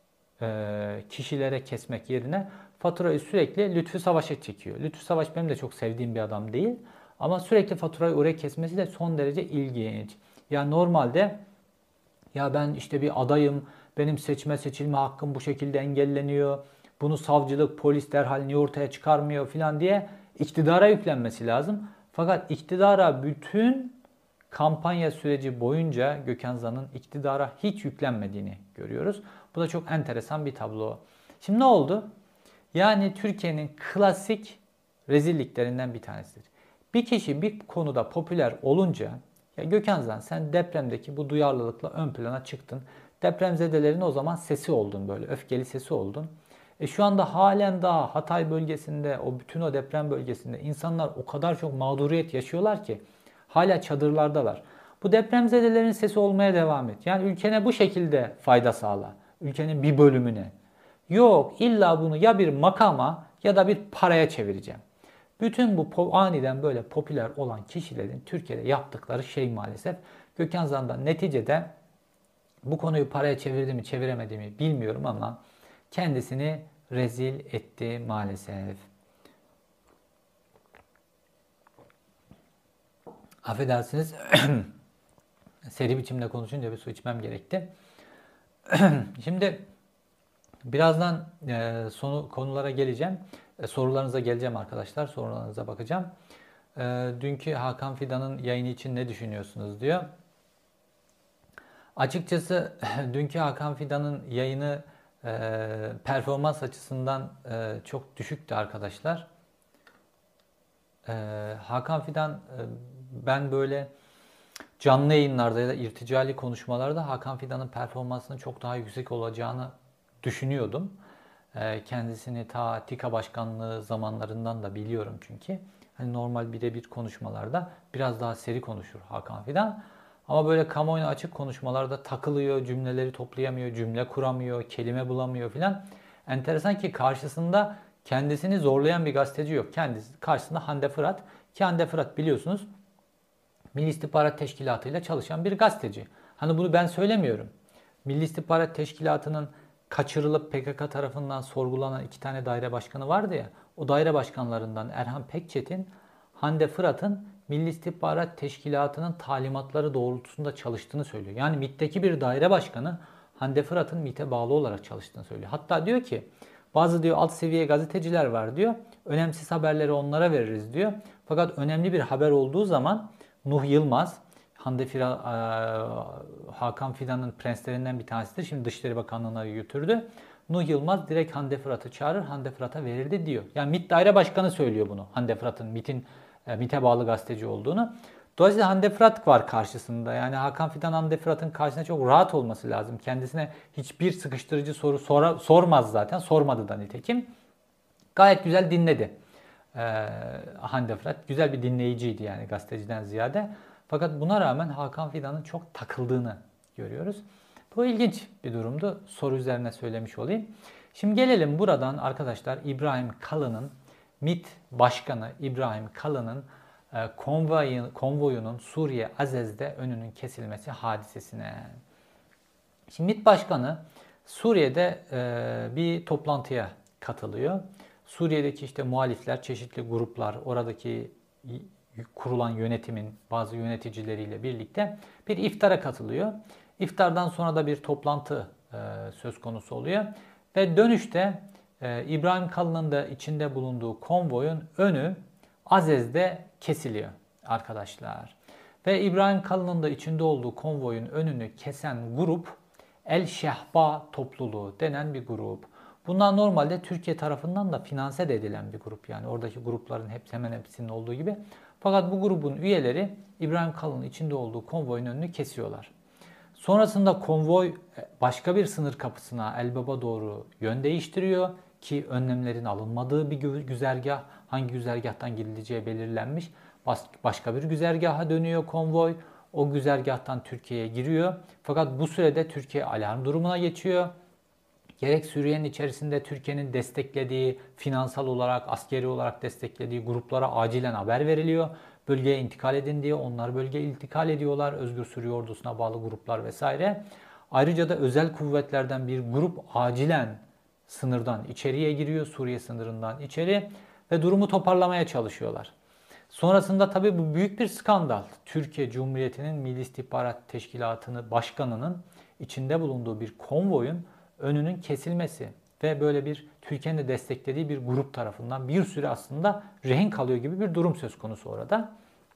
kişilere kesmek yerine faturayı sürekli Lütfü Savaş'a çekiyor. Lütfü Savaş benim de çok sevdiğim bir adam değil. Ama sürekli faturayı oraya kesmesi de son derece ilginç. Yani normalde ya ben işte bir adayım, benim seçilme hakkım bu şekilde engelleniyor, bunu savcılık, polis derhal niye ortaya çıkarmıyor filan diye iktidara yüklenmesi lazım. Fakat iktidara bütün kampanya süreci boyunca Gökhan Zan'ın iktidara hiç yüklenmediğini görüyoruz. Bu da çok enteresan bir tablo. Şimdi ne oldu? Yani Türkiye'nin klasik rezilliklerinden bir tanesidir. Bir kişi bir konuda popüler olunca, ya Gökhan Zan sen depremdeki bu duyarlılıkla ön plana çıktın. Depremzedelerin o zaman sesi oldun, böyle öfkeli sesi oldun. Şu anda halen daha Hatay bölgesinde, bütün o deprem bölgesinde insanlar o kadar çok mağduriyet yaşıyorlar ki hala çadırlardalar. Bu depremzedelerin sesi olmaya devam et. Yani ülkene bu şekilde fayda sağla. Ülkenin bir bölümüne. Yok, illa bunu ya bir makama ya da bir paraya çevireceğim. Bütün bu aniden böyle popüler olan kişilerin Türkiye'de yaptıkları şey maalesef. Gökhan Zan'dan neticede bu konuyu paraya çevirdi mi çeviremedi mi bilmiyorum ama kendisini rezil etti maalesef. Affedersiniz, seri biçimde konuşunca bir su içmem gerekti. Şimdi birazdan konulara geleceğim. Sorularınıza geleceğim arkadaşlar. Sorularınıza bakacağım. Dünkü Hakan Fidan'ın yayını için ne düşünüyorsunuz diyor. Açıkçası dünkü Hakan Fidan'ın yayını performans açısından çok düşüktü arkadaşlar. Hakan Fidan, ben böyle canlı yayınlarda ya da irticali konuşmalarda Hakan Fidan'ın performansının çok daha yüksek olacağını düşünüyordum. Kendisini ta TİKA başkanlığı zamanlarından da biliyorum çünkü. Hani normal birebir konuşmalarda biraz daha seri konuşur Hakan Fidan. Ama böyle kamuoyuna açık konuşmalarda takılıyor, cümleleri toplayamıyor, cümle kuramıyor, kelime bulamıyor filan. Enteresan ki karşısında kendisini zorlayan bir gazeteci yok. Kendisi karşısında Hande Fırat. Ki Hande Fırat biliyorsunuz Milli İstihbarat Teşkilatı ile çalışan bir gazeteci. Hani bunu ben söylemiyorum. Milli İstihbarat Teşkilatı'nın kaçırılıp PKK tarafından sorgulanan 2 tane daire başkanı vardı ya. O daire başkanlarından Erhan Pekçet'in Hande Fırat'ın Milli İstihbarat Teşkilatı'nın talimatları doğrultusunda çalıştığını söylüyor. Yani MİT'teki bir daire başkanı Hande Fırat'ın MİT'e bağlı olarak çalıştığını söylüyor. Hatta diyor ki bazı diyor alt seviye gazeteciler var diyor. Önemsiz haberleri onlara veririz diyor. Fakat önemli bir haber olduğu zaman Nuh Yılmaz, Hakan Fidan'ın prenslerinden bir tanesidir. Şimdi Dışişleri Bakanlığı'na götürdü. Nuh Yılmaz direkt Hande Fırat'ı çağırır, Hande Fırat'a verirdi diyor. Yani MİT Daire Başkanı söylüyor bunu. Hande Fırat'ın MİT'e bağlı gazeteci olduğunu. Dolayısıyla Hande Fırat var karşısında. Yani Hakan Fidan Hande Fırat'ın karşısında çok rahat olması lazım. Kendisine hiçbir sıkıştırıcı soru sormaz zaten. Sormadı da nitekim. Gayet güzel dinledi. Hande Fırat güzel bir dinleyiciydi yani gazeteciden ziyade. Fakat buna rağmen Hakan Fidan'ın çok takıldığını görüyoruz. Bu ilginç bir durumdu. Soru üzerine söylemiş olayım. Şimdi gelelim buradan arkadaşlar İbrahim Kalın'ın MİT Başkanı İbrahim Kalın'ın konvoyunun Suriye Azez'de önünün kesilmesi hadisesine. Şimdi MİT Başkanı Suriye'de bir toplantıya katılıyor. Suriye'deki işte muhalifler, çeşitli gruplar, oradaki kurulan yönetimin bazı yöneticileriyle birlikte bir iftara katılıyor. İftardan sonra da bir toplantı söz konusu oluyor. Ve dönüşte İbrahim Kalın'ın da içinde bulunduğu konvoyun önü Azez'de kesiliyor arkadaşlar. Ve İbrahim Kalın'ın da içinde olduğu konvoyun önünü kesen grup El Şehba topluluğu denen bir grup. Bunlar normalde Türkiye tarafından da finanse edilen bir grup. Yani oradaki grupların hemen hepsinin olduğu gibi. Fakat bu grubun üyeleri İbrahim Kalın'ın içinde olduğu konvoyun önünü kesiyorlar. Sonrasında konvoy başka bir sınır kapısına Elbap'a doğru yön değiştiriyor ki önlemlerin alınmadığı bir güzergah, hangi güzergahtan gidileceği belirlenmiş. Başka bir güzergaha dönüyor konvoy. O güzergahtan Türkiye'ye giriyor. Fakat bu sürede Türkiye alarm durumuna geçiyor. Gerek Suriye'nin içerisinde Türkiye'nin desteklediği, finansal olarak, askeri olarak desteklediği gruplara acilen haber veriliyor. Bölgeye intikal edin diye onlar bölgeye intikal ediyorlar. Özgür Suriye ordusuna bağlı gruplar vesaire. Ayrıca da özel kuvvetlerden bir grup acilen sınırdan içeriye giriyor. Suriye sınırından içeri ve durumu toparlamaya çalışıyorlar. Sonrasında tabii bu büyük bir skandal. Türkiye Cumhuriyeti'nin Milli İstihbarat Teşkilatı'nın başkanının içinde bulunduğu bir konvoyun önünün kesilmesi ve böyle bir Türkiye'nin de desteklediği bir grup tarafından bir süre aslında rehin kalıyor gibi bir durum söz konusu orada.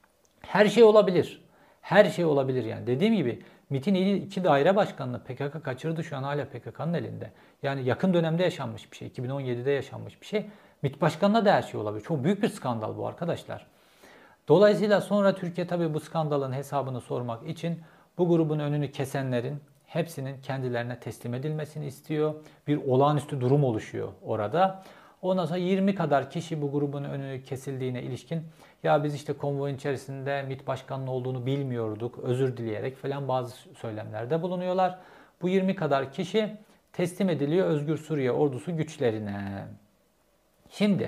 Her şey olabilir. Her şey olabilir yani. Dediğim gibi MİT'in 2 daire başkanını PKK kaçırdı, şu an hala PKK'nın elinde. Yani yakın dönemde yaşanmış bir şey. 2017'de yaşanmış bir şey. MİT başkanına da her şey olabilir. Çok büyük bir skandal bu arkadaşlar. Dolayısıyla sonra Türkiye tabii bu skandalın hesabını sormak için bu grubun önünü kesenlerin hepsinin kendilerine teslim edilmesini istiyor. Bir olağanüstü durum oluşuyor orada. Ondan sonra 20 kadar kişi bu grubun önü kesildiğine ilişkin ya biz işte konvoyun içerisinde MİT başkanının olduğunu bilmiyorduk, özür dileyerek falan bazı söylemlerde bulunuyorlar. Bu 20 kadar kişi teslim ediliyor Özgür Suriye ordusu güçlerine. Şimdi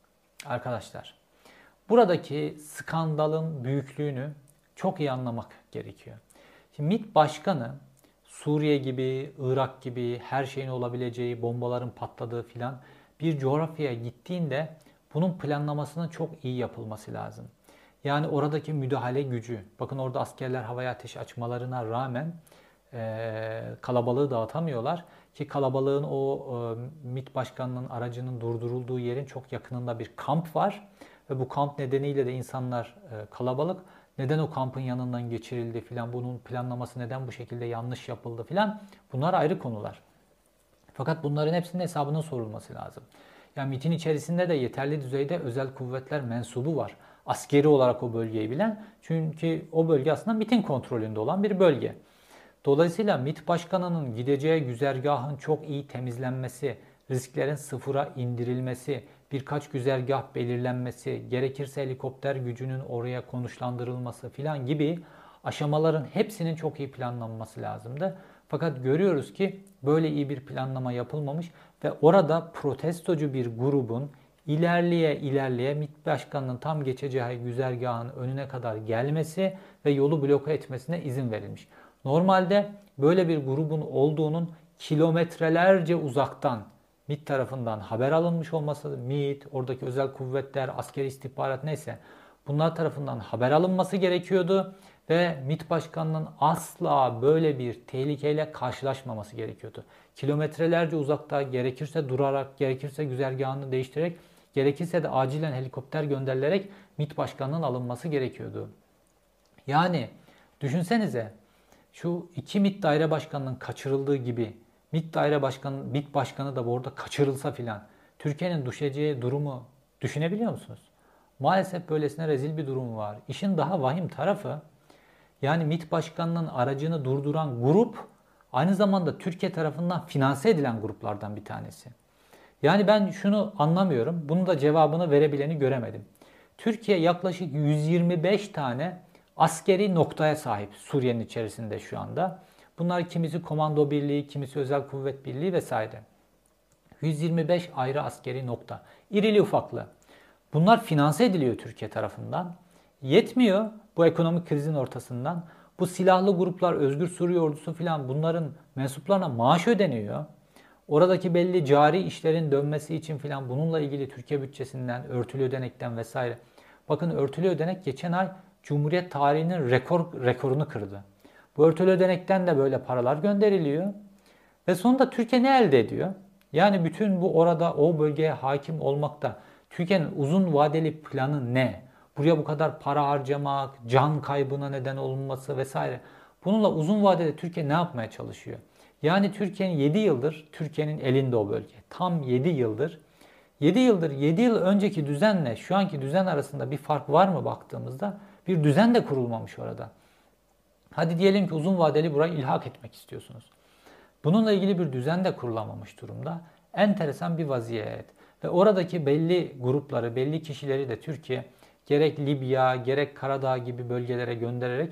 arkadaşlar buradaki skandalın büyüklüğünü çok iyi anlamak gerekiyor. Şimdi MİT başkanı Suriye gibi, Irak gibi her şeyin olabileceği, bombaların patladığı filan bir coğrafyaya gittiğinde bunun planlamasının çok iyi yapılması lazım. Yani oradaki müdahale gücü, bakın orada askerler havaya ateş açmalarına rağmen kalabalığı dağıtamıyorlar. Ki kalabalığın o MİT başkanının aracının durdurulduğu yerin çok yakınında bir kamp var. Ve bu kamp nedeniyle de insanlar kalabalık. Neden o kampın yanından geçirildi filan, bunun planlaması neden bu şekilde yanlış yapıldı filan, bunlar ayrı konular. Fakat bunların hepsinin hesabının sorulması lazım. Yani MİT'in içerisinde de yeterli düzeyde özel kuvvetler mensubu var. Askeri olarak o bölgeyi bilen. Çünkü o bölge aslında MİT'in kontrolünde olan bir bölge. Dolayısıyla MİT başkanının gideceği güzergahın çok iyi temizlenmesi, risklerin sıfıra indirilmesi, birkaç güzergah belirlenmesi, gerekirse helikopter gücünün oraya konuşlandırılması filan gibi Aşamaların hepsinin çok iyi planlanması lazımdı. Fakat görüyoruz ki böyle iyi bir planlama yapılmamış ve orada protestocu bir grubun ilerleye MİT Başkanı'nın tam geçeceği güzergahın önüne kadar gelmesi ve yolu bloke etmesine izin verilmiş. Normalde böyle bir grubun olduğunun kilometrelerce uzaktan MİT tarafından haber alınmış olması, MİT, oradaki özel kuvvetler, askeri istihbarat neyse bunlar tarafından haber alınması gerekiyordu ve MİT Başkanı'nın asla böyle bir tehlikeyle karşılaşmaması gerekiyordu. Kilometrelerce uzakta gerekirse durarak, gerekirse güzergahını değiştirerek, gerekirse de acilen helikopter gönderilerek MİT Başkanı'nın alınması gerekiyordu. Yani düşünsenize şu iki MİT daire başkanının kaçırıldığı gibi MİT başkanı da bu orada kaçırılsa filan Türkiye'nin düşeceği durumu düşünebiliyor musunuz? Maalesef böylesine rezil bir durum var. İşin daha vahim tarafı yani MİT başkanının aracını durduran grup aynı zamanda Türkiye tarafından finanse edilen gruplardan bir tanesi. Yani ben şunu anlamıyorum. Bunun da cevabını verebileni göremedim. Türkiye yaklaşık 125 tane askeri noktaya sahip Suriye'nin içerisinde şu anda. Bunlar kimisi komando birliği, kimisi özel kuvvet birliği vesaire. 125 ayrı askeri nokta. İrili ufaklı. Bunlar finanse ediliyor Türkiye tarafından. Yetmiyor bu ekonomik krizin ortasından. Bu silahlı gruplar, Özgür Suriye Ordusu filan bunların mensuplarına maaş ödeniyor. Oradaki belli cari işlerin dönmesi için filan bununla ilgili Türkiye bütçesinden, örtülü ödenekten vesaire. Bakın örtülü ödenek geçen ay Cumhuriyet tarihinin rekorunu kırdı. Bu örtülü ödenekten de böyle paralar gönderiliyor. Ve sonunda Türkiye ne elde ediyor? Yani bütün bu orada o bölgeye hakim olmakta Türkiye'nin uzun vadeli planı ne? Buraya bu kadar para harcamak, can kaybına neden olunması vesaire. Bununla uzun vadede Türkiye ne yapmaya çalışıyor? Yani Türkiye'nin 7 yıldır Türkiye'nin elinde o bölge. Tam 7 yıldır. 7 yıldır 7 yıl önceki düzenle şu anki düzen arasında bir fark var mı baktığımızda? Bir düzen de kurulmamış orada. Hadi diyelim ki uzun vadeli burayı ilhak etmek istiyorsunuz. Bununla ilgili bir düzen de kurulamamış durumda. Enteresan bir vaziyet. Ve oradaki belli grupları, belli kişileri de Türkiye gerek Libya, gerek Karadağ gibi bölgelere göndererek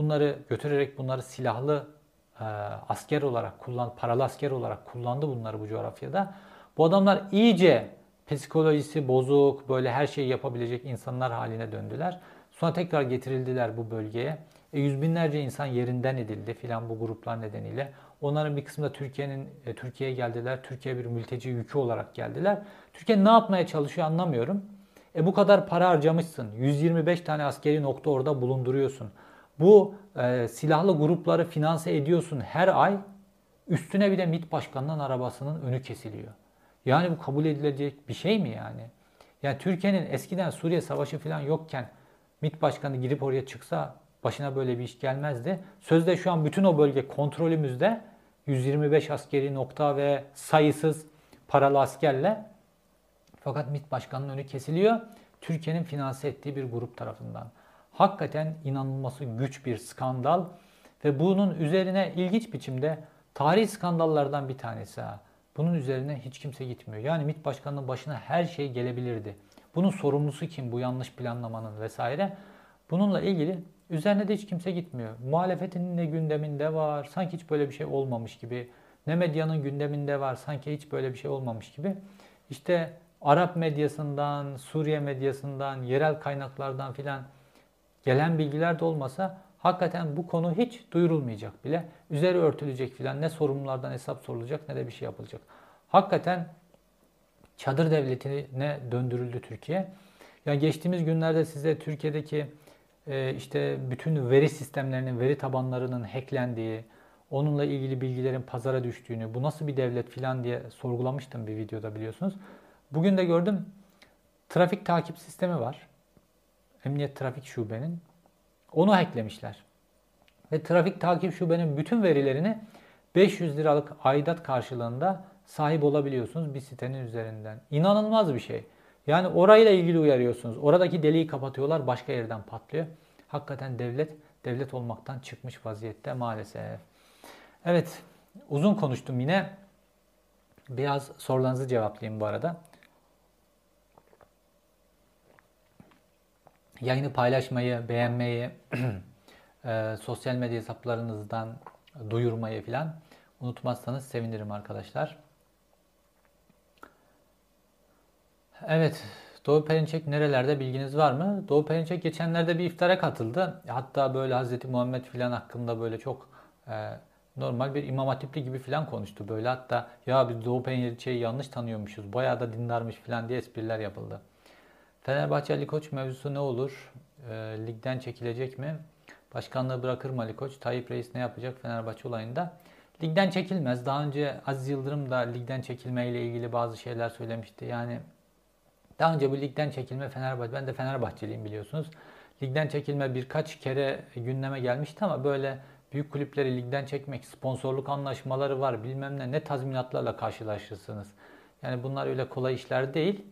bunları silahlı asker olarak paralı asker olarak kullandı bunları bu coğrafyada. Bu adamlar iyice psikolojisi bozuk, böyle her şeyi yapabilecek insanlar haline döndüler. Sonra tekrar getirildiler bu bölgeye. Yüz binlerce insan yerinden edildi filan bu gruplar nedeniyle. Onların bir kısmı da Türkiye'ye geldiler. Türkiye bir mülteci yükü olarak geldiler. Türkiye ne yapmaya çalışıyor anlamıyorum. Bu kadar para harcamışsın. 125 tane askeri nokta orada bulunduruyorsun. Bu silahlı grupları finanse ediyorsun her ay. Üstüne bir de MİT başkanının arabasının önü kesiliyor. Yani bu kabul edilecek bir şey mi yani? Yani Türkiye'nin eskiden Suriye Savaşı falan yokken MİT başkanı girip oraya çıksa başına böyle bir iş gelmezdi. Sözde şu an bütün o bölge kontrolümüzde 125 askeri nokta ve sayısız paralı askerle. Fakat MİT başkanının önü kesiliyor. Türkiye'nin finanse ettiği bir grup tarafından. Hakikaten inanılması güç bir skandal ve bunun üzerine ilginç biçimde tarihi skandallardan bir tanesi. Bunun üzerine hiç kimse gitmiyor. Yani MİT başkanının başına her şey gelebilirdi. Bunun sorumlusu kim bu yanlış planlamanın vesaire. Bununla ilgili üzerine de hiç kimse gitmiyor. Muhalefetin ne gündeminde var, sanki hiç böyle bir şey olmamış gibi. Ne medyanın gündeminde var, sanki hiç böyle bir şey olmamış gibi. İşte Arap medyasından, Suriye medyasından, yerel kaynaklardan filan gelen bilgiler de olmasa hakikaten bu konu hiç duyurulmayacak bile. Üzeri örtülecek filan, ne sorumlulardan hesap sorulacak ne de bir şey yapılacak. Hakikaten çadır devletine döndürüldü Türkiye. Yani geçtiğimiz günlerde size Türkiye'deki işte bütün veri sistemlerinin, veri tabanlarının hacklendiği, onunla ilgili bilgilerin pazara düştüğünü, bu nasıl bir devlet filan diye sorgulamıştım bir videoda biliyorsunuz. Bugün de gördüm, trafik takip sistemi var. Emniyet Trafik Şube'nin. Onu hacklemişler. Ve trafik takip şubenin bütün verilerini 500 liralık aidat karşılığında sahip olabiliyorsunuz bir sitenin üzerinden. İnanılmaz bir şey. Yani orayla ilgili uyarıyorsunuz. Oradaki deliği kapatıyorlar, başka yerden patlıyor. Hakikaten devlet olmaktan çıkmış vaziyette maalesef. Evet, uzun konuştum yine. Biraz sorularınızı cevaplayayım bu arada. Yayını paylaşmayı, beğenmeyi, sosyal medya hesaplarınızdan duyurmayı falan unutmazsanız sevinirim arkadaşlar. Evet, Doğu Perinçek nerelerde bilginiz var mı? Doğu Perinçek geçenlerde bir iftara katıldı. Hatta böyle Hazreti Muhammed filan hakkında böyle çok normal bir İmam Hatipli gibi filan konuştu. Böyle hatta ya biz Doğu Perinçek'i yanlış tanıyormuşuz. Bayağı da dindarmış filan diye espriler yapıldı. Fenerbahçe Ali Koç mevzusu ne olur? Ligden çekilecek mi? Başkanlığı bırakır mı Ali Koç? Tayyip Reis ne yapacak Fenerbahçe olayında? Ligden çekilmez. Daha önce Aziz Yıldırım da ligden çekilmeyle ilgili bazı şeyler söylemişti. Yani daha önce bu ligden çekilme Fenerbahçe, ben de Fenerbahçeliyim biliyorsunuz. Ligden çekilme birkaç kere gündeme gelmişti ama böyle büyük kulüpleri ligden çekmek, sponsorluk anlaşmaları var, bilmem ne tazminatlarla karşılaşırsınız. Yani bunlar öyle kolay işler değil.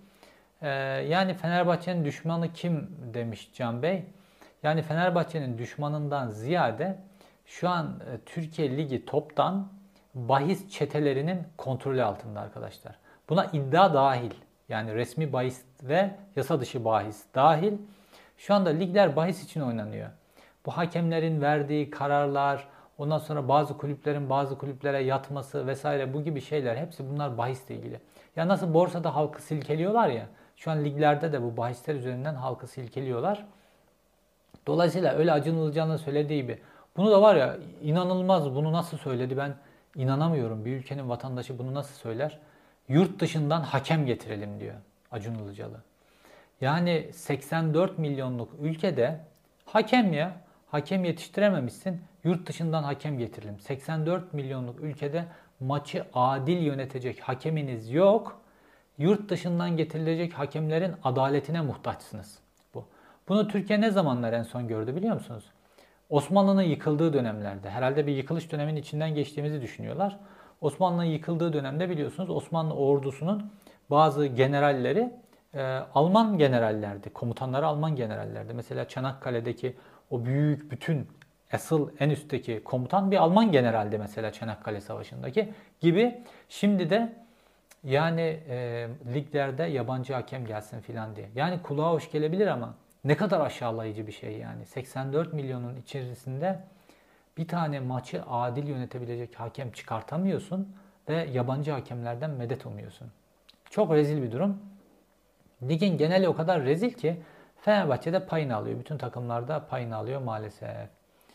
Yani Fenerbahçe'nin düşmanı kim demiş Can Bey. Yani Fenerbahçe'nin düşmanından ziyade şu an Türkiye Ligi toptan bahis çetelerinin kontrolü altında arkadaşlar. Buna iddia dahil. Yani resmi bahis ve yasa dışı bahis dahil. Şu anda ligler bahis için oynanıyor. Bu hakemlerin verdiği kararlar, ondan sonra bazı kulüplerin bazı kulüplere yatması vesaire bu gibi şeyler hepsi bunlar bahisle ilgili. Ya nasıl borsada halkı silkeliyorlar ya, şu an liglerde de bu bahisler üzerinden halkı silkeliyorlar. Dolayısıyla öyle Acun Ilıcalı'nın söylediği gibi. Bunu da var ya inanılmaz, bunu nasıl söyledi ben inanamıyorum. Bir ülkenin vatandaşı bunu nasıl söyler? Yurt dışından hakem getirelim diyor Acun Ilıcalı. Yani 84 milyonluk ülkede hakem ya, hakem yetiştirememişsin, yurt dışından hakem getirelim. 84 milyonluk ülkede maçı adil yönetecek hakeminiz yok. Yurt dışından getirilecek hakemlerin adaletine muhtaçsınız. Bu. Bunu Türkiye ne zamanlar en son gördü biliyor musunuz? Osmanlı'nın yıkıldığı dönemlerde. Herhalde bir yıkılış döneminin içinden geçtiğimizi düşünüyorlar. Osmanlı'nın yıkıldığı dönemde biliyorsunuz Osmanlı ordusunun bazı generalleri Alman generallerdi. Komutanları Alman generallerdi. Mesela Çanakkale'deki o büyük bütün asıl en üstteki komutan bir Alman generaldi mesela Çanakkale Savaşı'ndaki gibi. Şimdi de yani liglerde yabancı hakem gelsin filan diye. Yani kulağa hoş gelebilir ama ne kadar aşağılayıcı bir şey yani. 84 milyonun içerisinde bir tane maçı adil yönetebilecek hakem çıkartamıyorsun ve yabancı hakemlerden medet umuyorsun. Çok rezil bir durum. Ligin geneli o kadar rezil ki Fenerbahçe de payını alıyor. Bütün takımlarda payını alıyor maalesef.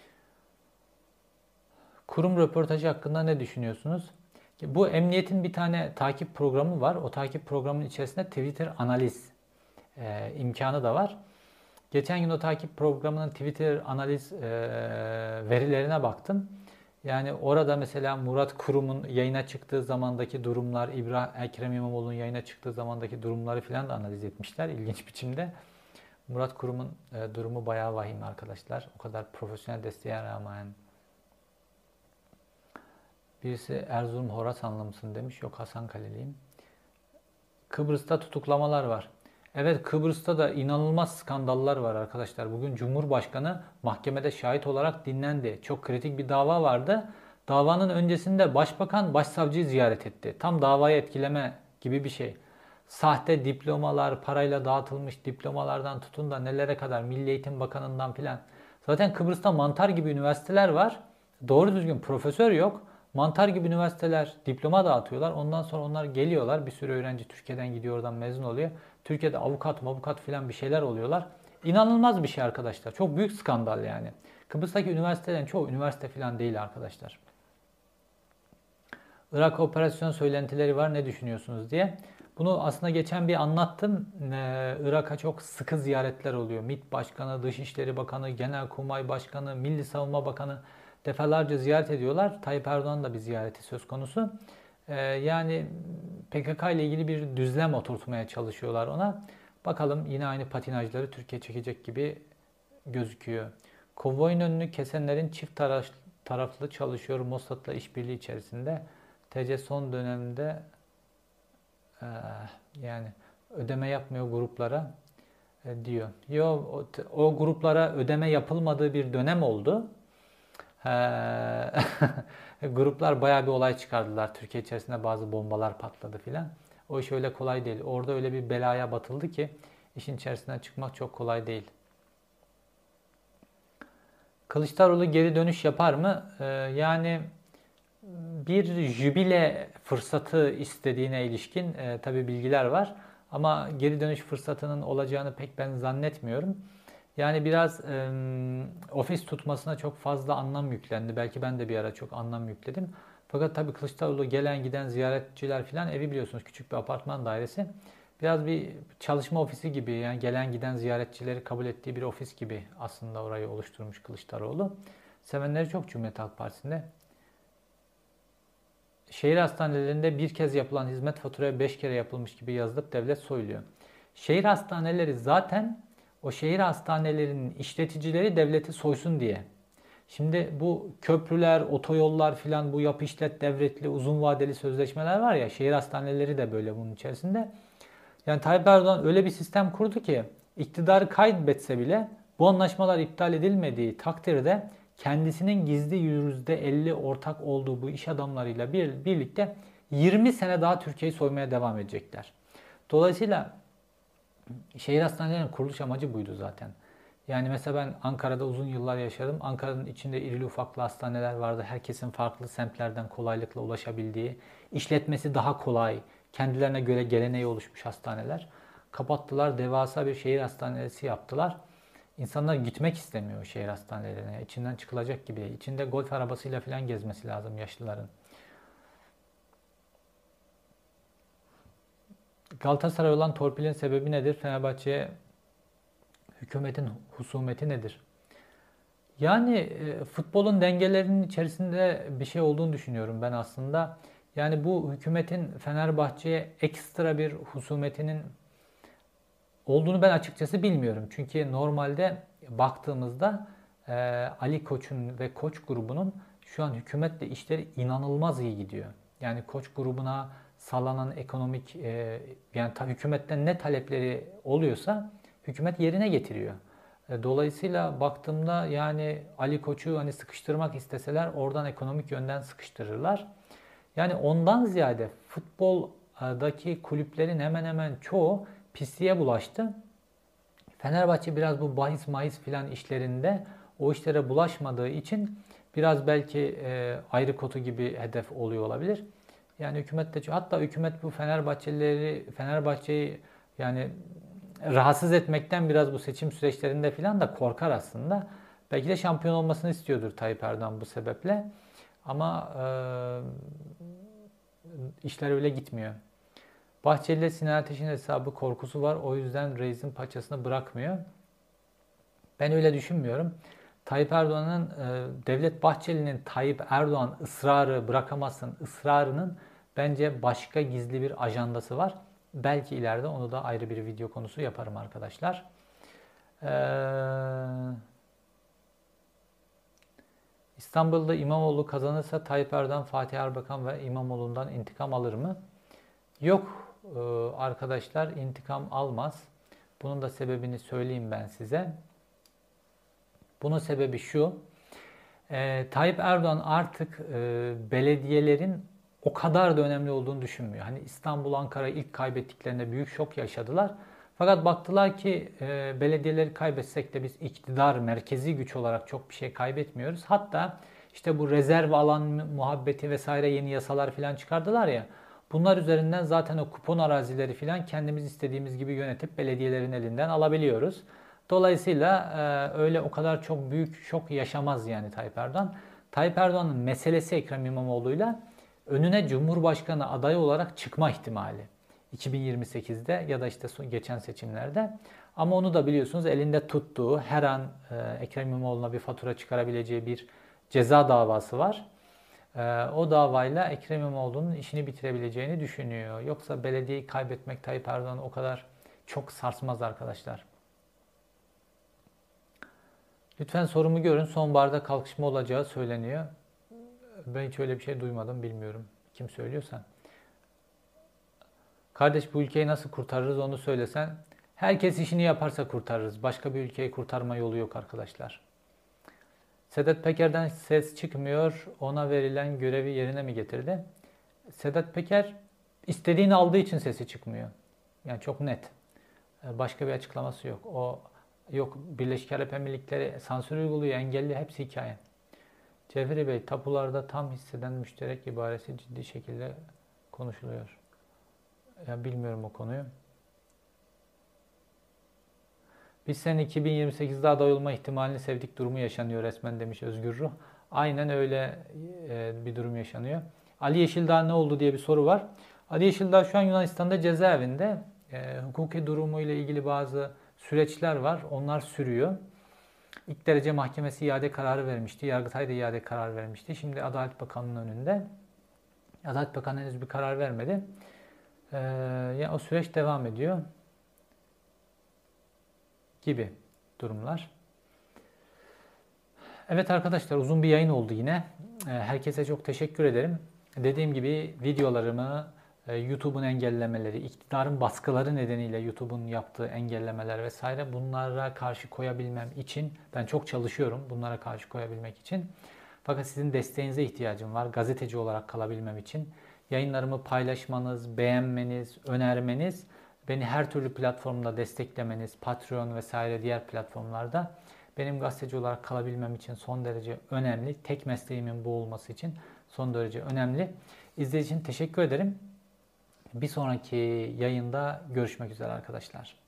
Kurum röportajı hakkında ne düşünüyorsunuz? Bu emniyetin bir tane takip programı var. O takip programının içerisinde Twitter analiz imkanı da var. Geçen gün o takip programının Twitter analiz verilerine baktım. Yani orada mesela Murat Kurum'un yayına çıktığı zamandaki durumlar, Ekrem İmamoğlu'nun yayına çıktığı zamandaki durumları filan da analiz etmişler ilginç biçimde. Murat Kurum'un durumu bayağı vahim arkadaşlar. O kadar profesyonel desteğe rağmen. Birisi Erzurum Horasanlı mısın demiş. Yok Hasankaleliyim. Kıbrıs'ta tutuklamalar var. Evet Kıbrıs'ta da inanılmaz skandallar var arkadaşlar. Bugün Cumhurbaşkanı mahkemede şahit olarak dinlendi. Çok kritik bir dava vardı. Davanın öncesinde Başbakan Başsavcıyı ziyaret etti. Tam davayı etkileme gibi bir şey. Sahte diplomalar, parayla dağıtılmış diplomalardan tutun da nelere kadar Milli Eğitim Bakanı'ndan filan. Zaten Kıbrıs'ta mantar gibi üniversiteler var. Doğru düzgün profesör yok. Mantar gibi üniversiteler diploma dağıtıyorlar. Ondan sonra onlar geliyorlar. Bir sürü öğrenci Türkiye'den gidiyor oradan mezun oluyor. Türkiye'de avukat filan bir şeyler oluyorlar. İnanılmaz bir şey arkadaşlar. Çok büyük skandal yani. Kıbrıs'taki üniversitelerin çoğu üniversite filan değil arkadaşlar. Irak operasyon söylentileri var ne düşünüyorsunuz diye. Bunu aslında geçen bir anlattım. Irak'a çok sıkı ziyaretler oluyor. MİT Başkanı, Dışişleri Bakanı, Genelkurmay Başkanı, Milli Savunma Bakanı defalarca ziyaret ediyorlar. Tayyip Erdoğan'ın da bir ziyareti söz konusu. Yani PKK ile ilgili bir düzlem oturtmaya çalışıyorlar ona. Bakalım yine aynı patinajları Türkiye çekecek gibi gözüküyor. Konvoyun önünü kesenlerin çift taraflı çalışıyor Mossad'la işbirliği içerisinde. TC son dönemde yani ödeme yapmıyor gruplara diyor. O gruplara ödeme yapılmadığı bir dönem oldu. Gruplar bayağı bir olay çıkardılar. Türkiye içerisinde bazı bombalar patladı filan. O iş öyle kolay değil. Orada öyle bir belaya batıldı ki işin içerisinden çıkmak çok kolay değil. Kılıçdaroğlu geri dönüş yapar mı? Yani bir jübile fırsatı istediğine ilişkin tabii bilgiler var. Ama geri dönüş fırsatının olacağını pek ben zannetmiyorum. Yani biraz ofis tutmasına çok fazla anlam yüklendi. Belki ben de bir ara çok anlam yükledim. Fakat tabii Kılıçdaroğlu gelen giden ziyaretçiler falan, evi biliyorsunuz küçük bir apartman dairesi. Biraz bir çalışma ofisi gibi, yani gelen giden ziyaretçileri kabul ettiği bir ofis gibi aslında orayı oluşturmuş Kılıçdaroğlu. Sevenleri çok Cumhuriyet Halk Partisi'nde. Şehir hastanelerinde bir kez yapılan hizmet faturaya 5 kere yapılmış gibi yazılıp devlet soyuluyor. Şehir hastaneleri zaten, o şehir hastanelerinin işleticileri devleti soysun diye. Şimdi bu köprüler, otoyollar filan, bu yapı işlet devletli uzun vadeli sözleşmeler var ya, şehir hastaneleri de böyle bunun içerisinde. Yani Tayyip Erdoğan öyle bir sistem kurdu ki iktidarı kaybetse bile bu anlaşmalar iptal edilmediği takdirde kendisinin gizli %50 ortak olduğu bu iş adamlarıyla birlikte 20 sene daha Türkiye'yi soymaya devam edecekler. Dolayısıyla şehir hastanelerinin kuruluş amacı buydu zaten. Yani mesela ben Ankara'da uzun yıllar yaşadım. Ankara'nın içinde irili ufaklı hastaneler vardı. Herkesin farklı semtlerden kolaylıkla ulaşabildiği, işletmesi daha kolay, kendilerine göre geleneği oluşmuş hastaneler. Kapattılar, devasa bir şehir hastanesi yaptılar. İnsanlar gitmek istemiyor şehir hastanelerine. İçinden çıkılacak gibi. İçinde golf arabasıyla falan gezmesi lazım yaşlıların. Galatasaray olan torpilin sebebi nedir? Fenerbahçe'ye hükümetin husumeti nedir? Yani futbolun dengelerinin içerisinde bir şey olduğunu düşünüyorum ben aslında. Yani bu hükümetin Fenerbahçe'ye ekstra bir husumetinin olduğunu ben açıkçası bilmiyorum. Çünkü normalde baktığımızda Ali Koç'un ve Koç grubunun şu an hükümetle işleri inanılmaz iyi gidiyor. Yani Koç grubuna sağlanan ekonomik yani hükümetten ne talepleri oluyorsa hükümet yerine getiriyor. Dolayısıyla baktığımda yani Ali Koç'u hani sıkıştırmak isteseler oradan ekonomik yönden sıkıştırırlar. Yani ondan ziyade futboldaki kulüplerin hemen hemen çoğu pisliğe bulaştı. Fenerbahçe biraz bu bahis mahis filan işlerinde o işlere bulaşmadığı için biraz belki ayrı kotu gibi hedef oluyor olabilir. Yani hükümet de, hatta hükümet bu Fenerbahçe'yi yani rahatsız etmekten biraz bu seçim süreçlerinde filan da korkar aslında. Belki de şampiyon olmasını istiyordur Tayyip Erdoğan bu sebeple. Ama işler öyle gitmiyor. Bahçeli ile Sinan Ateş'in hesabı korkusu var. O yüzden reisin paçasını bırakmıyor. Ben öyle düşünmüyorum. Tayyip Erdoğan'ın, Devlet Bahçeli'nin Tayyip Erdoğan ısrarı, bırakamazsın ısrarının bence başka gizli bir ajandası var. Belki ileride onu da ayrı bir video konusu yaparım arkadaşlar. İstanbul'da İmamoğlu kazanırsa Tayyip Erdoğan, Fatih Erbakan ve İmamoğlu'ndan intikam alır mı? Yok arkadaşlar, intikam almaz. Bunun da sebebini söyleyeyim ben size. Bunun sebebi şu. Tayyip Erdoğan artık belediyelerin o kadar da önemli olduğunu düşünmüyor. Hani İstanbul, Ankara ilk kaybettiklerinde büyük şok yaşadılar. Fakat baktılar ki belediyeleri kaybetsek de biz iktidar, merkezi güç olarak çok bir şey kaybetmiyoruz. Hatta işte bu rezerv alan muhabbeti vesaire yeni yasalar falan çıkardılar ya. Bunlar üzerinden zaten o kupon arazileri falan kendimiz istediğimiz gibi yönetip belediyelerin elinden alabiliyoruz. Dolayısıyla öyle o kadar çok büyük şok yaşamaz yani Tayyip Erdoğan. Tayyip Erdoğan'ın meselesi Ekrem İmamoğlu'yla önüne Cumhurbaşkanı adayı olarak çıkma ihtimali. 2028'de ya da işte geçen seçimlerde. Ama onu da biliyorsunuz elinde tuttuğu, her an Ekrem İmamoğlu'na bir fatura çıkarabileceği bir ceza davası var. O davayla Ekrem İmamoğlu'nun işini bitirebileceğini düşünüyor. Yoksa belediyeyi kaybetmek Tayyip Erdoğan'ı o kadar çok sarsmaz arkadaşlar. Lütfen sorumu görün. Sonbaharda kalkışma olacağı söyleniyor. Ben hiç öyle bir şey duymadım, bilmiyorum. Kim söylüyorsa. Kardeş, bu ülkeyi nasıl kurtarırız onu söylesen. Herkes işini yaparsa kurtarırız. Başka bir ülkeyi kurtarma yolu yok arkadaşlar. Sedat Peker'den ses çıkmıyor. Ona verilen görevi yerine mi getirdi? Sedat Peker istediğini aldığı için sesi çıkmıyor. Yani çok net. Başka bir açıklaması yok. O Yok Birleşik Arap Emirlikleri sansür uyguluyor, engelli, hepsi hikaye. Cevheri Bey, tapularda tam hisseden müşterek ibaresi ciddi şekilde konuşuluyor. Ya bilmiyorum o konuyu. Biz senin 2028'de aday olma ihtimalini sevdik durumu yaşanıyor resmen demiş Özgür Ruh. Aynen öyle bir durum yaşanıyor. Ali Yeşildağ ne oldu diye bir soru var. Ali Yeşildağ şu an Yunanistan'da cezaevinde. Hukuki durumu ile ilgili bazı süreçler var. Onlar sürüyor. İlk derece mahkemesi iade kararı vermişti. Yargıtay da iade kararı vermişti. Şimdi Adalet Bakanı'nın önünde. Adalet Bakanı henüz bir karar vermedi. Yani o süreç devam ediyor gibi durumlar. Evet arkadaşlar, uzun bir yayın oldu yine. Herkese çok teşekkür ederim. Dediğim gibi videolarımı YouTube'un engellemeleri, iktidarın baskıları nedeniyle YouTube'un yaptığı engellemeler vesaire, bunlara karşı koyabilmem için ben çok çalışıyorum, bunlara karşı koyabilmek için. Fakat sizin desteğinize ihtiyacım var gazeteci olarak kalabilmem için. Yayınlarımı paylaşmanız, beğenmeniz, önermeniz, beni her türlü platformda desteklemeniz, Patreon vesaire diğer platformlarda benim gazeteci olarak kalabilmem için son derece önemli. Tek mesleğimin bu olması için son derece önemli. İzlediğiniz için teşekkür ederim. Bir sonraki yayında görüşmek üzere arkadaşlar.